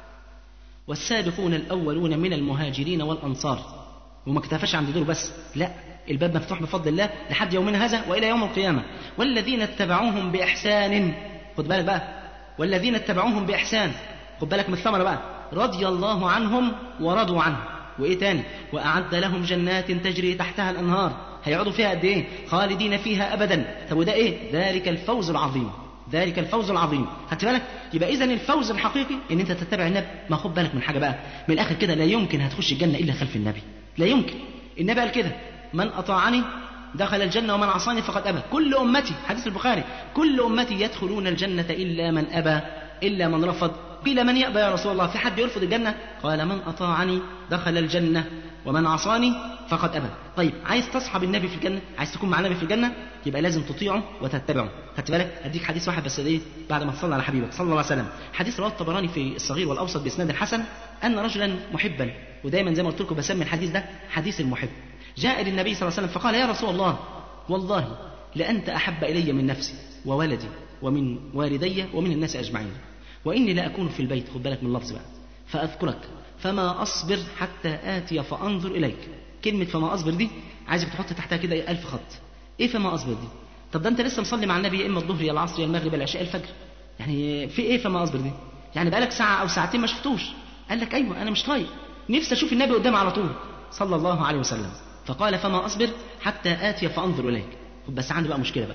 والسابقون الأولون من المهاجرين والأنصار. وما اكتفاش عند دول بس، لا، الباب مفتوح بفضل الله لحد يومنا هذا وإلى يوم القيامة. والذين اتبعوهم بإحسان، خد بالك بقى، والذين اتبعوهم بإحسان، خد بالك من الثمرة بقى، رضي الله عنهم ورضوا عنه. وإيه تاني؟ وأعد لهم جنات تجري تحتها الأنهار، هيقعدوا فيها قد إيه؟ خالدين فيها أبدا. طب وده إيه؟ ذلك الفوز العظيم، ذلك الفوز العظيم. خدت بالك؟ يبقى إذن الفوز الحقيقي إن أنت تتبع النبي. ما خد بالك من حاجة بقى، من الآخر كده لا يمكن هتخش الجنة إلا خلف النبي، لا يمكن. النبي قال كده من أطاعني دخل الجنة ومن عصاني فقد أبى. كل أمتي، حديث البخاري، كل أمتي يدخلون الجنة إلا من أبى، إلا من رفض. قيل من يأبى يا رسول الله؟ في حد يرفض الجنة؟ قال من أطاعني دخل الجنة ومن عصاني فقد أبى. طيب عايز تصحب النبي في الجنة، عايز تكون مع النبي في الجنة، يبقى لازم تطيعه وتتبعه. خدت بالك؟ أديك حديث واحد بس إيه بعد ما تصلى على حبيبك صلى الله عليه وسلم. حديث رواه الطبراني في الصغير والأوسط بإسناد الحسن أن رجلا محبا، ودايما زي ما قلت لكم بسمي الحديث ده حديث المحب، جاء للنبي صلى الله عليه وسلم فقال يا رسول الله والله لأنت أحب إلي من نفسي وولدي ومن والدي ومن الناس أجمعين، وإني لا أكون في البيت، خد بالك من اللفظ بقى، فأذكرك فما أصبر حتى آتي فأنظر إليك. كلمة فما أصبر دي عايزك تحط تحتها كده 1000 خط. إيه فما أصبر دي؟ طب ده أنت لسه مصلي مع النبي يا إما الظهر يا العصر يا المغرب يا العشاء الفجر، يعني في إيه فما أصبر دي؟ يعني بقالك ساعة أو ساعتين ما شفتوش. قال لك أيوة أنا مش طايق، نفسي أشوف النبي قدام على طول صلى الله عليه وسلم. فقال فما أصبر حتى آتي فأنظر إليك. بس عندي بقى مشكلة بقى.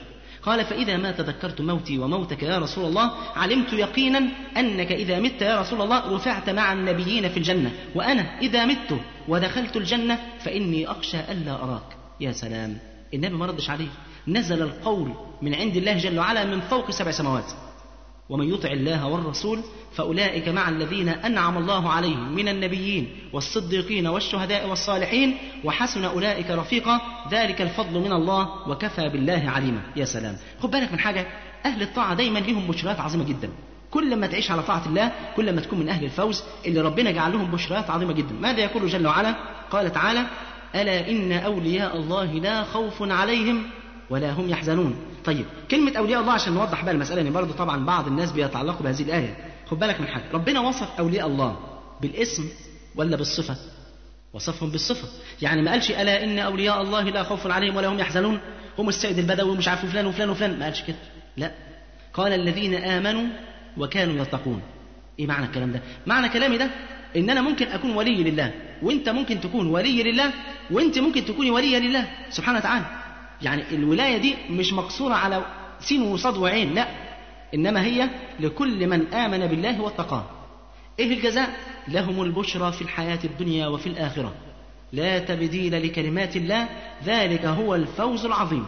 قال فإذا ما تذكرت موتي وموتك يا رسول الله علمت يقينا أنك إذا مت يا رسول الله رفعت مع النبيين في الجنة، وأنا إذا مت ودخلت الجنة فإني أخشى ألا أراك. يا سلام، النبي ما ردش عليه، نزل القول من عند الله جل وعلا من فوق 7 سماوات: ومن يطع الله والرسول فأولئك مع الذين أنعم الله عليهم من النبيين والصديقين والشهداء والصالحين وحسن أولئك رفيقا ذلك الفضل من الله وكفى بالله عليما. يا سلام، خد بالك من حاجة، أهل الطاعة دايما لهم بشرات عظيمة جدا. كل ما تعيش على طاعة الله كل ما تكون من أهل الفوز اللي ربنا جعل لهم بشرات عظيمة جدا. ماذا يقول جل وعلا؟ قال تعالى: ألا إن أولياء الله لا خوف عليهم ولا هم يحزنون. طيب، كلمة أولياء الله عشان نوضح بقى المسألة، إن برضه طبعا بعض الناس بيتعلقوا بهذه الآية. خد بالك من حاجة، ربنا وصف أولياء الله بالاسم ولا بالصفة؟ وصفهم بالصفة. يعني ما قالش ألا إن أولياء الله لا خوف عليهم ولا هم يحزنون، هم السيد البدوي ومش عارف فلان وفلان وفلان، ما قالش كده، لا، قال الذين آمنوا وكانوا يتقون. إيه معنى الكلام ده؟ معنى كلامي ده إن أنا ممكن أكون ولي لله، وإنت ممكن تكون ولي لله، وإنت ممكن تكوني ولية لله سبحانه وتعالى. يعني الولاية دي مش مقصورة على سين وصاد وعين، لا، إنما هي لكل من آمن بالله واتقاه. إيه الجزاء؟ لهم البشرى في الحياة الدنيا وفي الآخرة لا تبديل لكلمات الله ذلك هو الفوز العظيم.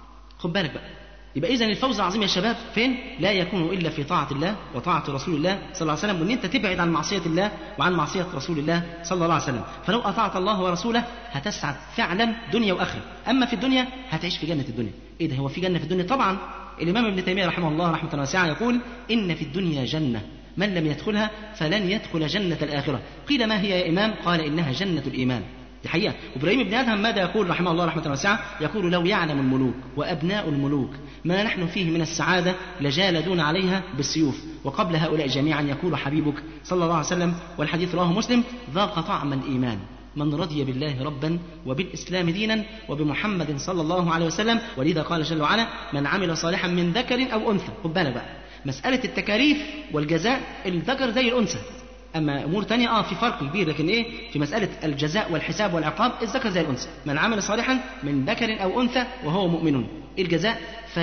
خد بالك بقى، يبقى إذن الفوز العظيم يا شباب فين؟ لا يكون إلا في طاعة الله وطاعة رسول الله صلى الله عليه وسلم، وإن أنت تبعد عن معصية الله وعن معصية رسول الله صلى الله عليه وسلم. فلو أطعت الله ورسوله هتسعد فعلا دنيا وآخرة. أما في الدنيا هتعيش في جنة الدنيا. إيه ده، هو في جنة في الدنيا؟ طبعا. الإمام ابن تيمية رحمه الله رحمة واسعة يقول: إن في الدنيا جنة من لم يدخلها فلن يدخل جنة الآخرة. قيل: ما هي يا إمام؟ قال: إنها جنة الإيمان. دي حقيقة. وإبراهيم بن أدهم ماذا يقول رحمه الله رحمة واسعة؟ يقول: لو يعلم الملوك وأبناء الملوك ما نحن فيه من السعادة لجالدون عليها بالسيوف. وقبل هؤلاء جميعا يقول حبيبك صلى الله عليه وسلم، والحديث رواه مسلم: ذاق طعم الإيمان من رضي بالله ربا وبالإسلام دينا وبمحمد صلى الله عليه وسلم. ولذا قال جل وعلا: من عمل صالحا من ذكر أو أنثى. خد بالك بقى، مسألة التكاليف والجزاء الذكر زي الأنثى، أما أمور تانية في فرق كبير، لكن إيه في مسألة الجزاء والحساب والعقاب الذكر زي الأنثى. من عمل صالحا من ذكر أو أنثى وهو مؤمن. الجزاء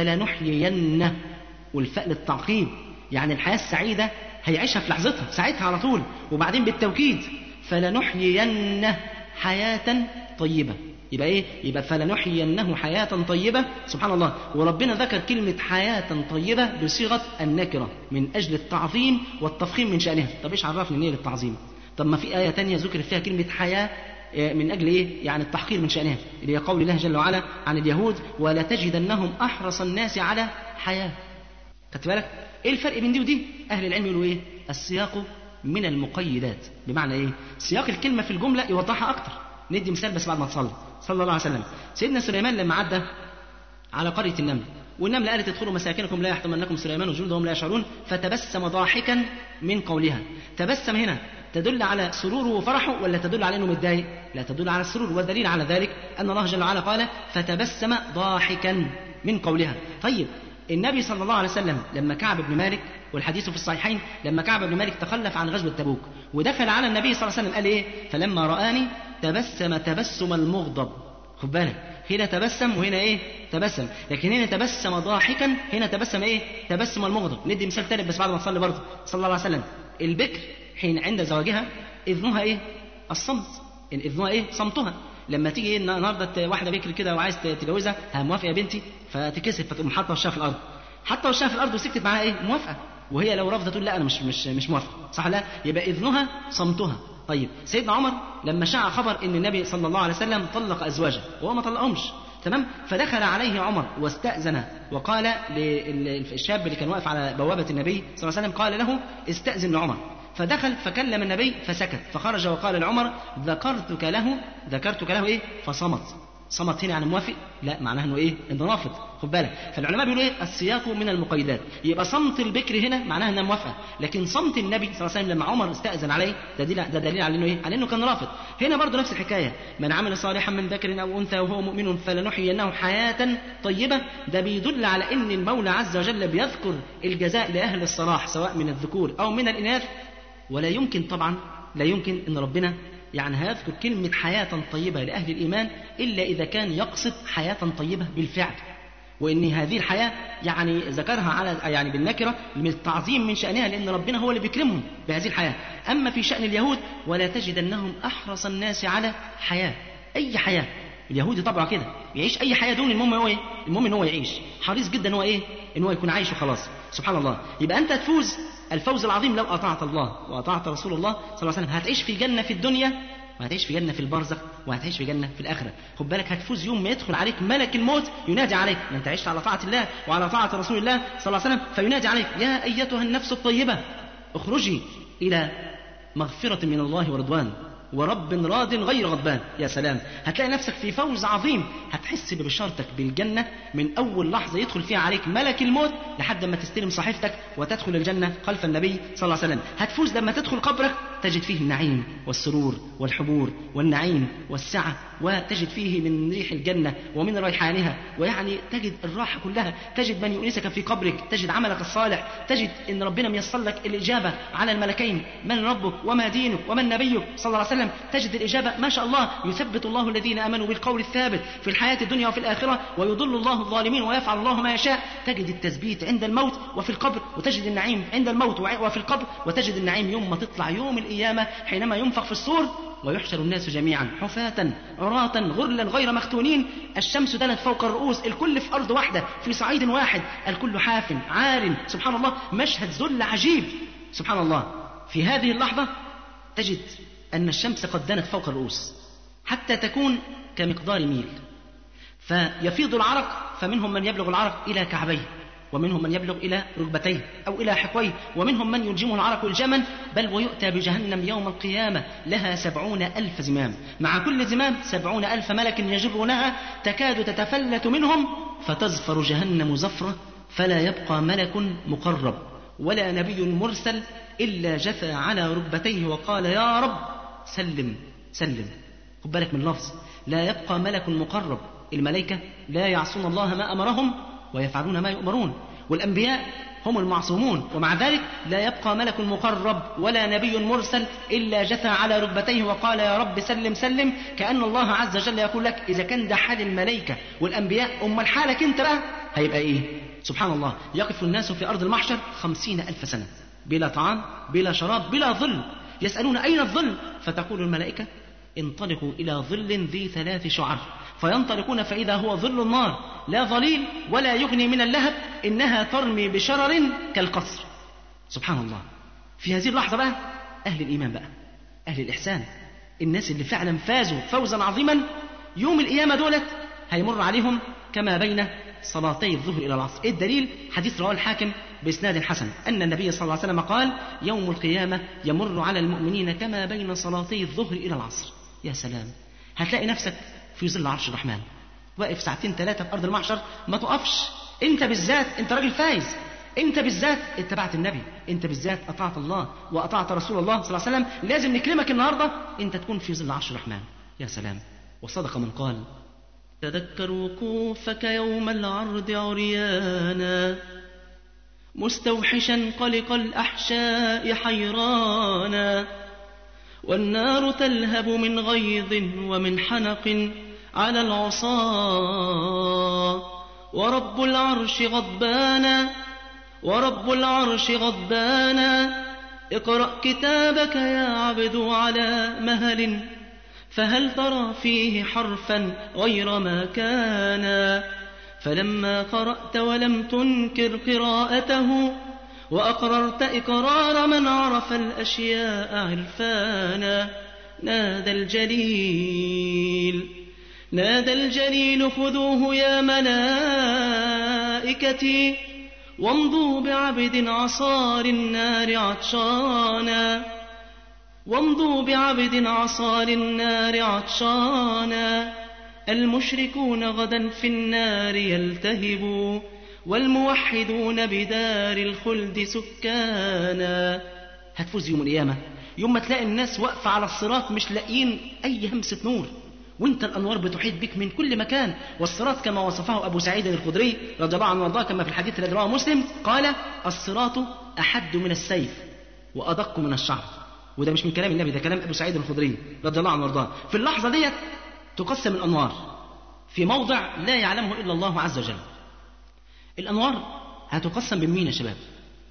فلنحيينه، والفاء للتعقيب، يعني الحياة السعيدة هيعيشها في لحظتها ساعتها على طول. وبعدين بالتوكيد فلنحيينه حياة طيبة. يبقى إيه؟ يبقى فلنحيينه حياة طيبة. سبحان الله، وربنا ذكر كلمة حياة طيبة بصيغة النكرة من أجل التعظيم والتفخيم من شأنها. طب إيش عرفني إن هي للتعظيم؟ طب ما في آية تانية ذكر فيها كلمة حياة من أجل إيه؟ يعني التحقير من شأنها، اللي هي قول الله جل وعلا عن اليهود: ولتجدنهم أحرص الناس على حياة. خدت بالك؟ إيه الفرق بين دي ودي؟ أهل العلم يقولوا إيه؟ السياق من المقيدات. بمعنى إيه؟ سياق الكلمة في الجملة يوضحها أكتر. ندي مثال بس بعد ما تصلي صلى الله عليه وسلم. سيدنا سليمان لما عدى على قرية النمل، والنمل قالت: ادخلوا مساكنكم لا يحطمنكم سليمان وجنوده وهم لا يشعرون، فتبسم ضاحكا من قولها. تبسم هنا تدل على سروره وفرحه ولا تدل على انه متضايق؟ لا، تدل على السرور. والدليل على ذلك ان الله جل وعلا قال: فتبسم ضاحكا من قولها. طيب، النبي صلى الله عليه وسلم لما كعب بن مالك، والحديث في الصحيحين، لما كعب بن مالك تخلف عن غزوة تبوك ودخل على النبي صلى الله عليه وسلم قال إيه؟ فلما رآني تبسم تبسم المغضب. خد بالك، هنا تبسم وهنا إيه؟ تبسم. لكن هنا تبسم ضاحكا، هنا تبسم إيه؟ تبسم المغضب. ندي مثال ثالث بس بعد ما تصلي برضه صلى الله عليه وسلم. البكر حين عند زواجها إذنها إيه؟ الصمت. إذنها إيه؟ صمتها. لما تيجي النهارده واحده بكر كده وعايز تتجوزها، موافقه يا بنتي؟ فتكسف فتقوم حاطه وشها في الارض، حتى وشها في الارض وسكتت معاها ايه؟ موافقه. وهي لو رفضت تقول لا انا مش موافقه، صح؟ لا، يبقى اذنها صمتها. طيب، سيدنا عمر لما شاع خبر ان النبي صلى الله عليه وسلم طلق ازواجه وهو ما طلقهمش، تمام، فدخل عليه عمر واستأذن، وقال للشاب اللي كان واقف على بوابه النبي صلى الله عليه وسلم، قال له: استأذن لعمر. فدخل فكلم النبي فسكت، فخرج وقال لعمر: ذكرتك له ايه؟ فصمت. صمت هنا يعني موافق؟ لا، معناها انه ايه؟ انه رافض. خد بالك، فالعلماء بيقولوا ايه؟ السياق من المقيدات. يبقى صمت البكر هنا معناها انها موافقه، لكن صمت النبي صلى الله عليه وسلم لما عمر استأذن عليه ده دليل على انه ايه؟ على انه كان رافض. هنا برضه نفس الحكايه: من عمل صالحا من ذكر او انثى وهو مؤمن فلنحيينه حياه طيبه. ده بيدل على ان المولى عز وجل بيذكر الجزاء لاهل الصلاح سواء من الذكور او من الاناث. ولا يمكن طبعا، لا يمكن ان ربنا يعني هيذكر كلمة حياة طيبة لأهل الإيمان إلا إذا كان يقصد حياة طيبة بالفعل. وإن هذه الحياة يعني ذكرها على يعني بالنكرة من التعظيم من شأنها، لأن ربنا هو اللي بيكرمهم بهذه الحياة. أما في شأن اليهود ولا تجدنهم أحرص الناس على حياة، أي حياة. اليهودي طبعا كده يعيش أي حياة دون المهم هو إيه؟ المهم إن هو يعيش، حريص جدا إن هو إيه؟ إن هو يكون عايش وخلاص. سبحان الله. يبقى أنت تفوز الفوز العظيم لو أطعت الله وأطعت رسول الله صلى الله عليه وسلم. هتعيش في جنة في الدنيا، وهتعيش في جنة في البرزخ، وهتعيش في جنة في الآخرة. خد بالك هتفوز يوم ما يدخل عليك ملك الموت ينادي عليك، ما أنت عشت على طاعة الله وعلى طاعة رسول الله صلى الله عليه وسلم، فينادي عليك يا أيتها النفس الطيبة اخرجي إلى مغفرة من الله ورضوان ورب راض غير غضبان. يا سلام، هتلاقي نفسك في فوز عظيم، هتحس ببشارتك بالجنة من أول لحظة يدخل فيها عليك ملك الموت لحد ما تستلم صحيفتك وتدخل الجنة خلف النبي صلى الله عليه وسلم. هتفوز لما تدخل قبرك تجد فيه النعيم والسرور والحبور والنعيم والسعة، وتجد فيه من ريح الجنة ومن ريحانها، ويعني تجد الراحة كلها، تجد من يؤنسك في قبرك، تجد عملك الصالح، تجد ان ربنا ميسر لك الإجابة على الملكين من ربك وما دينك ومن نبيك صلى الله عليه وسلم، تجد الإجابة ما شاء الله. يثبت الله الذين آمنوا بالقول الثابت في الحياة الدنيا وفي الآخرة ويضل الله الظالمين ويفعل الله ما يشاء. تجد التثبيت عند الموت وفي القبر، وتجد النعيم عند الموت وفي القبر، وتجد النعيم يوم ما تطلع يوم القيامة حينما ينفخ في الصور ويحشر الناس جميعا حفاة عراة غرلا غير مختونين، الشمس دنت فوق الرؤوس، الكل في أرض واحدة في صعيد واحد، الكل حاف عار. سبحان الله، مشهد ذل عجيب. سبحان الله. في هذه اللحظة تجد أن الشمس قد دنت فوق الرؤوس حتى تكون كمقدار ميل، فيفيض العرق، فمنهم من يبلغ العرق إلى كعبيه، ومنهم من يبلغ إلى ركبتيه أو إلى حقويه، ومنهم من يلجمه العرق الجما، بل ويؤتى بجهنم يوم القيامة لها 70,000 زمام، مع كل زمام 70,000 ملك يجرونها، تكاد تتفلت منهم فتزفر جهنم زفرة، فلا يبقى ملك مقرب ولا نبي مرسل إلا جثى على ركبتيه وقال يا رب سلم سلم. خد بالك من اللفظ، لا يبقى ملك مقرب. الملائكة لا يعصون الله ما أمرهم ويفعلون ما يؤمرون، والأنبياء هم المعصومون، ومع ذلك لا يبقى ملك مقرب ولا نبي مرسل إلا جثى على ركبتيه وقال يا رب سلم سلم. كأن الله عز وجل يقول لك إذا كان ده حال الملائكة والأنبياء، أمال حالك أنت بقى هيبقى إيه؟ سبحان الله. يقف الناس في أرض المحشر 50,000 سنة بلا طعام بلا شراب بلا ظل، يسألون أين الظل؟ فتقول الملائكة انطلقوا إلى ظل ذي 3 شعر، فينطلقون فإذا هو ظل النار لا ظليل ولا يغني من اللهب، إنها ترمي بشرر كالقصر. سبحان الله. في هذه اللحظة بقى أهل الإيمان بقى، أهل الإحسان، الناس اللي فعلا فازوا فوزا عظيما، يوم القيامة دولت هيمر عليهم كما بين صلاتي الظهر إلى العصر. إيه الدليل؟ حديث رواه الحاكم بإسناد حسن أن النبي صلى الله عليه وسلم قال يوم القيامة يمر على المؤمنين كما بين صلاتي الظهر إلى العصر. يا سلام، هتلاقي نفسك في ظل عرش الرحمن واقف 2 3 في أرض المحشر، ما تقفش. أنت بالذات أنت راجل فايز، أنت بالذات اتبعت النبي، أنت بالذات أطعت الله وأطعت رسول الله صلى الله عليه وسلم، لازم نكرمك النهاردة أنت تكون في ظل عرش الرحمن. يا سلام. وصدق من قال تذكر وقوفك يوم العرض عريانا مستوحشا قلق الأحشاء حيرانا، والنار تلهب من غيظ ومن حنق على العصاة، ورب العرش غضبانا ورب العرش غضبانا. اقرأ كتابك يا عبد على مهل، فهل ترى فيه حرفا غير ما كان؟ فلما قرأت ولم تنكر قراءته وأقررت إقرار من عرف الأشياء عرفانا، نادى الجليل خذوه يا ملائكتي وامضوا بعبد عصى للنار عطشانا، وامضوا بعبد عصى للنار عطشانا. المشركون غدا في النار يلتهبوا والموحدون بدار الخلد سكانا. هتفوز يوم القيامة يوم ما تلاقي الناس واقفة على الصراط مش لاقيين أي همسة نور، وانت الأنوار بتحيط بك من كل مكان. والصراط كما وصفه أبو سعيد الخدري رضي الله عنه وارضاه كما في الحديث الذي رواه مسلم قال الصراط أحد من السيف وأدق من الشعر. وده مش من كلام النبي، ده كلام أبو سعيد الخدري رضي الله عنه وارضاه. في اللحظة ديت تقسم الأنوار في موضع لا يعلمه إلا الله عز وجل، الأنوار هتقسم بمين يا شباب؟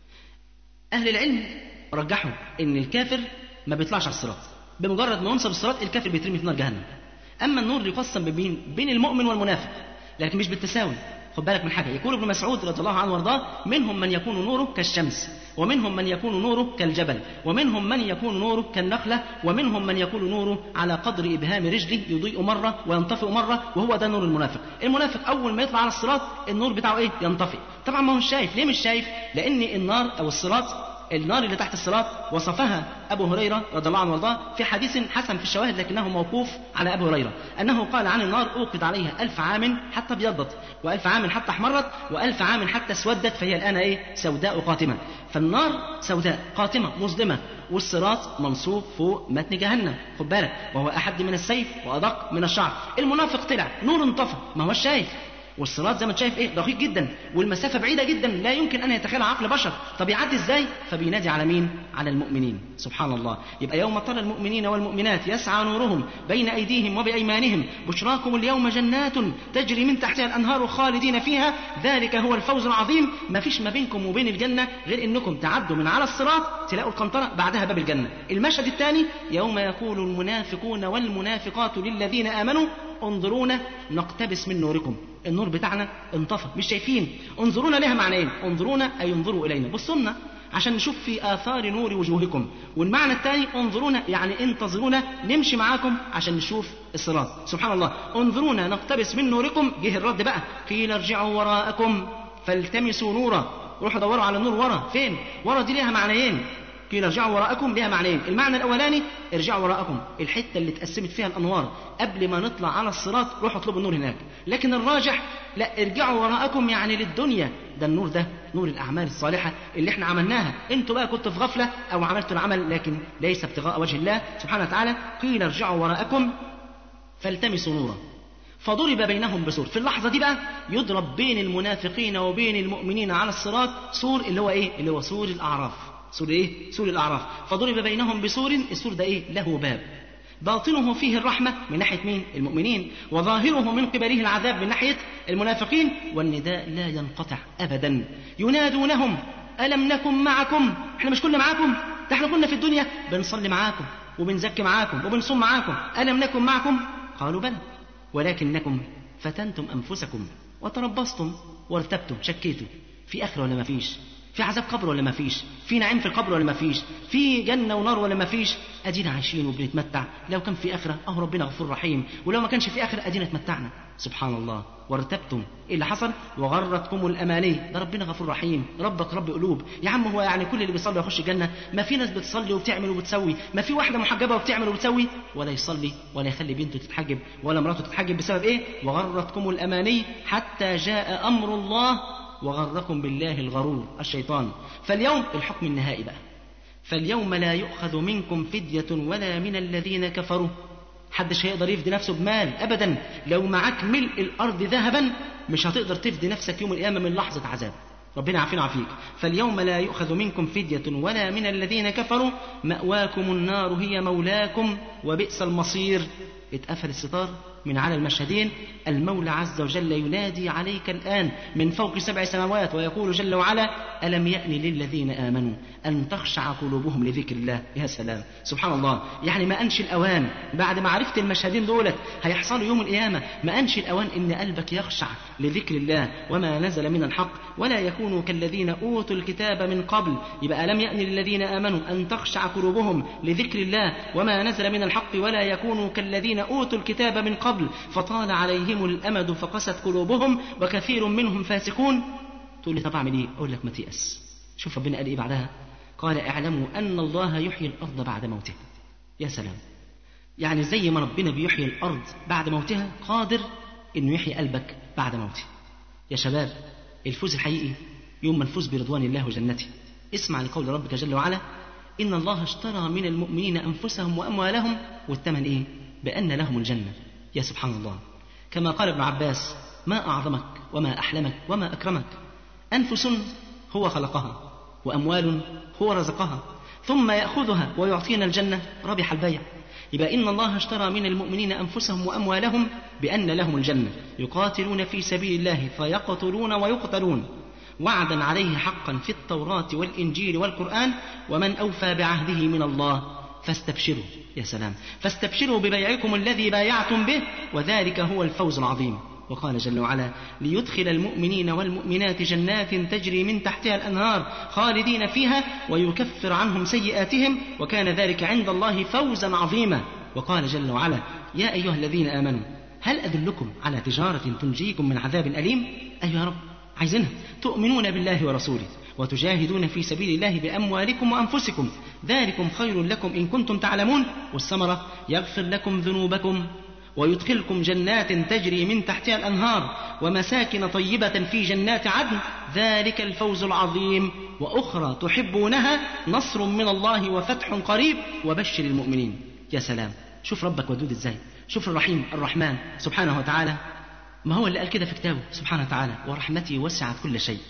أهل العلم رجحوا إن الكافر ما بيطلعش على الصراط، بمجرد ما ينصب الصراط الكافر بيترمي في نار جهنم. أما النور يقسم بمين؟ بين المؤمن والمنافق، لكن مش بالتساوي. خد بالك من حاجة، يقول ابن مسعود رضي الله عنه وارضاه: منهم من يكون نوره كالشمس، ومنهم من يكون نوره كالجبل، ومنهم من يكون نوره كالنخلة، ومنهم من يكون نوره على قدر إبهام رجله يضيء مرة وينطفئ مرة، وهو ده نور المنافق. المنافق أول ما يطلع على الصراط النور بتاعه إيه؟ ينطفئ. طبعا ما هو شايف. ليه مش شايف؟ لأن النار أو الصراط، النار اللي تحت الصراط وصفها أبو هريرة رضي الله عنه وارضاه في حديث حسن في الشواهد لكنه موقوف على أبو هريرة، أنه قال عن النار: أوقد عليها 1000 عام حتى ابيضت، و1000 عام حتى احمرت، و1000 عام حتى اسودت، فهي الآن إيه؟ سوداء قاتمة. فالنار سوداء قاتمة مظلمة، والصراط منصوب فوق متن جهنم، خد بالك، وهو أحد من السيف وأدق من الشعر. المنافق طلع نور انطفى، ما هو شايف، والصراط زي ما انت شايف ايه؟ دقيق جدا، والمسافه بعيده جدا لا يمكن ان يتخيلها عقل بشر. طب يعدي ازاي؟ فبينادي على مين؟ على المؤمنين. سبحان الله. يبقى يوم ترى المؤمنين والمؤمنات يسعى نورهم بين ايديهم وبايمانهم بشراكم اليوم جنات تجري من تحتها الانهار خالدين فيها ذلك هو الفوز العظيم. ما فيش ما بينكم وبين الجنه غير انكم تعدوا من على الصراط تلاقوا القنطره بعدها باب الجنه. المشهد الثاني: يوم يقول المنافقون والمنافقات للذين امنوا انظرونا نقتبس من نوركم. النور بتاعنا انطفى، مش شايفين. انظرونا لها معنيين: انظرونا أي انظروا إلينا، بصونا عشان نشوف في آثار نور وجوهكم. والمعنى الثاني: انظرونا يعني انتظرونا نمشي معاكم عشان نشوف الصراط. سبحان الله. انظرونا نقتبس من نوركم. جه الرد بقى: قيل ارجعوا وراءكم فالتمسوا نورا. روحوا دوروا على النور ورا. فين؟ ورا دي لها معنيين. قيل ارجعوا وراءكم لها معنيين. المعنى الأولاني: ارجعوا وراءكم، الحتة اللي اتقسمت فيها الأنوار قبل ما نطلع على الصراط روحوا اطلبوا النور هناك. لكن الراجح: لا، ارجعوا وراءكم يعني للدنيا. ده النور ده نور الأعمال الصالحة اللي احنا عملناها. انتوا بقى كنتوا في غفلة أو عملتوا العمل لكن ليس ابتغاء وجه الله سبحانه وتعالى. قيل ارجعوا وراءكم فالتمسوا نورا فضرب بينهم بسور. في اللحظة دي بقى يضرب بين المنافقين وبين المؤمنين على الصراط سور، اللي هو ايه؟ اللي هو سور الأعراف. سور ايه؟ سور الأعراف. فضرب بينهم بسور. السور ده ايه؟ له باب باطنه فيه الرحمة من ناحية مين؟ المؤمنين، وظاهره من قبله العذاب من ناحية المنافقين. والنداء لا ينقطع أبدا. ينادونهم: ألم نكن معكم؟ احنا مش كنا معاكم؟ ده احنا كنا في الدنيا بنصلي معاكم وبنزكي معاكم وبنصوم معاكم. ألم نكن معكم؟ قالوا بلى ولكنكم فتنتم أنفسكم وتربصتم وارتبتم. شكيتوا في آخرة ولا ما فيش؟ في عذاب قبر ولا ما فيش؟ في نعيم في القبر ولا ما فيش؟ في جنة ونار ولا ما فيش؟ أدينا عايشين وبنتمتع. لو كان في آخرة ربنا غفور رحيم، ولو ما كانش في آخرة أدينا اتمتعنا. سبحان الله. وارتبتم. إيه اللي حصل؟ وغرتكم الأماني. ده ربنا غفور رحيم، ربك رب قلوب يا عم. هو يعني كل اللي بيصلي يخش الجنة؟ ما في ناس بتصلي وبتعمل وبتسوي، ما في واحدة محجبة وبتعمل وبتسوي ولا يصلي ولا يخلي بنته تتحجب ولا مراته تتحجب بسبب إيه؟ وغرتكم الأماني حتى جاء أمر الله وغركم بالله الغرور الشيطان. فاليوم الحكم النهائي بقى. فاليوم لا يؤخذ منكم فدية ولا من الذين كفروا. حدش هيقدر يفدي نفسه بمال أبدا. لو معاك ملء الأرض ذهبا مش هتقدر تفدي نفسك يوم القيامة من لحظة عذاب. ربنا عافينا عافيك. فاليوم لا يؤخذ منكم فدية ولا من الذين كفروا مأواكم النار هي مولاكم وبئس المصير. اتقفل الستار من على المشهدين. المولى عز وجل ينادي عليك الآن من فوق 7 سماوات ويقول جل وعلا: ألم يأن للذين آمنوا أن تخشع قلوبهم لذكر الله. يا سلام. سبحان الله. يعني ما أنش الأوان بعد ما عرفت المشهدين دولت هيحصلوا يوم القيامة، ما أنش الأوان إن قلبك يخشع لذكر الله وما نزل من الحق ولا يكونوا كالذين أوتوا الكتاب من قبل. يبقى ألم يأن للذين آمنوا أن تخشع قلوبهم لذكر الله وما نزل من الحق ولا يكونوا كالذين أوتوا الكتاب من قبل فطال عليهم الأمد فقست قلوبهم وكثير منهم فاسقون. تقول لي طب أعمل إيه؟ أقول لك ما تيأس. شوف ربنا قال إيه بعدها؟ قال: اعلموا أن الله يحيي الأرض بعد موتها. يا سلام. يعني زي ما ربنا بيحيي الأرض بعد موتها قادر إنه يحيي قلبك بعد موته. يا شباب، الفوز الحقيقي يوم ما نفوز برضوان الله وجنته. اسمع لقول ربك جل وعلا: إن الله اشترى من المؤمنين أنفسهم وأموالهم. والثمن إيه؟ بأن لهم الجنة. يا سبحان الله. كما قال ابن عباس: ما أعظمك وما أحلمك وما أكرمك. أنفس هو خلقها وأموال هو رزقها ثم يأخذها ويعطينا الجنة. ربح البيع. يبقى إن الله اشترى من المؤمنين أنفسهم وأموالهم بأن لهم الجنة يقاتلون في سبيل الله فيقتلون ويقتلون وعدا عليه حقا في التوراة والإنجيل والقرآن ومن أوفى بعهده من الله فاستبشروا. يا سلام، فاستبشروا ببيعكم الذي بايعتم به وذلك هو الفوز العظيم. وقال جل وعلا ليدخل المؤمنين والمؤمنات جنات تجري من تحتها الأنهار خالدين فيها ويكفر عنهم سيئاتهم وكان ذلك عند الله فوزا عظيما. وقال جل وعلا يا أيها الذين آمنوا هل أدلكم على تجارة تنجيكم من عذاب أليم؟ أيها رب عايزينها. تؤمنون بالله ورسوله وتجاهدون في سبيل الله بأموالكم وأنفسكم ذلكم خير لكم إن كنتم تعلمون. والثمرة يغفر لكم ذنوبكم ويدخلكم جنات تجري من تحتها الأنهار ومساكن طيبة في جنات عدن ذلك الفوز العظيم وأخرى تحبونها نصر من الله وفتح قريب وبشر المؤمنين. يا سلام، شوف ربك ودود ازاي، شوف الرحيم الرحمن سبحانه وتعالى. ما هو اللي قال كده في كتابه سبحانه وتعالى ورحمتي وسعت كل شيء.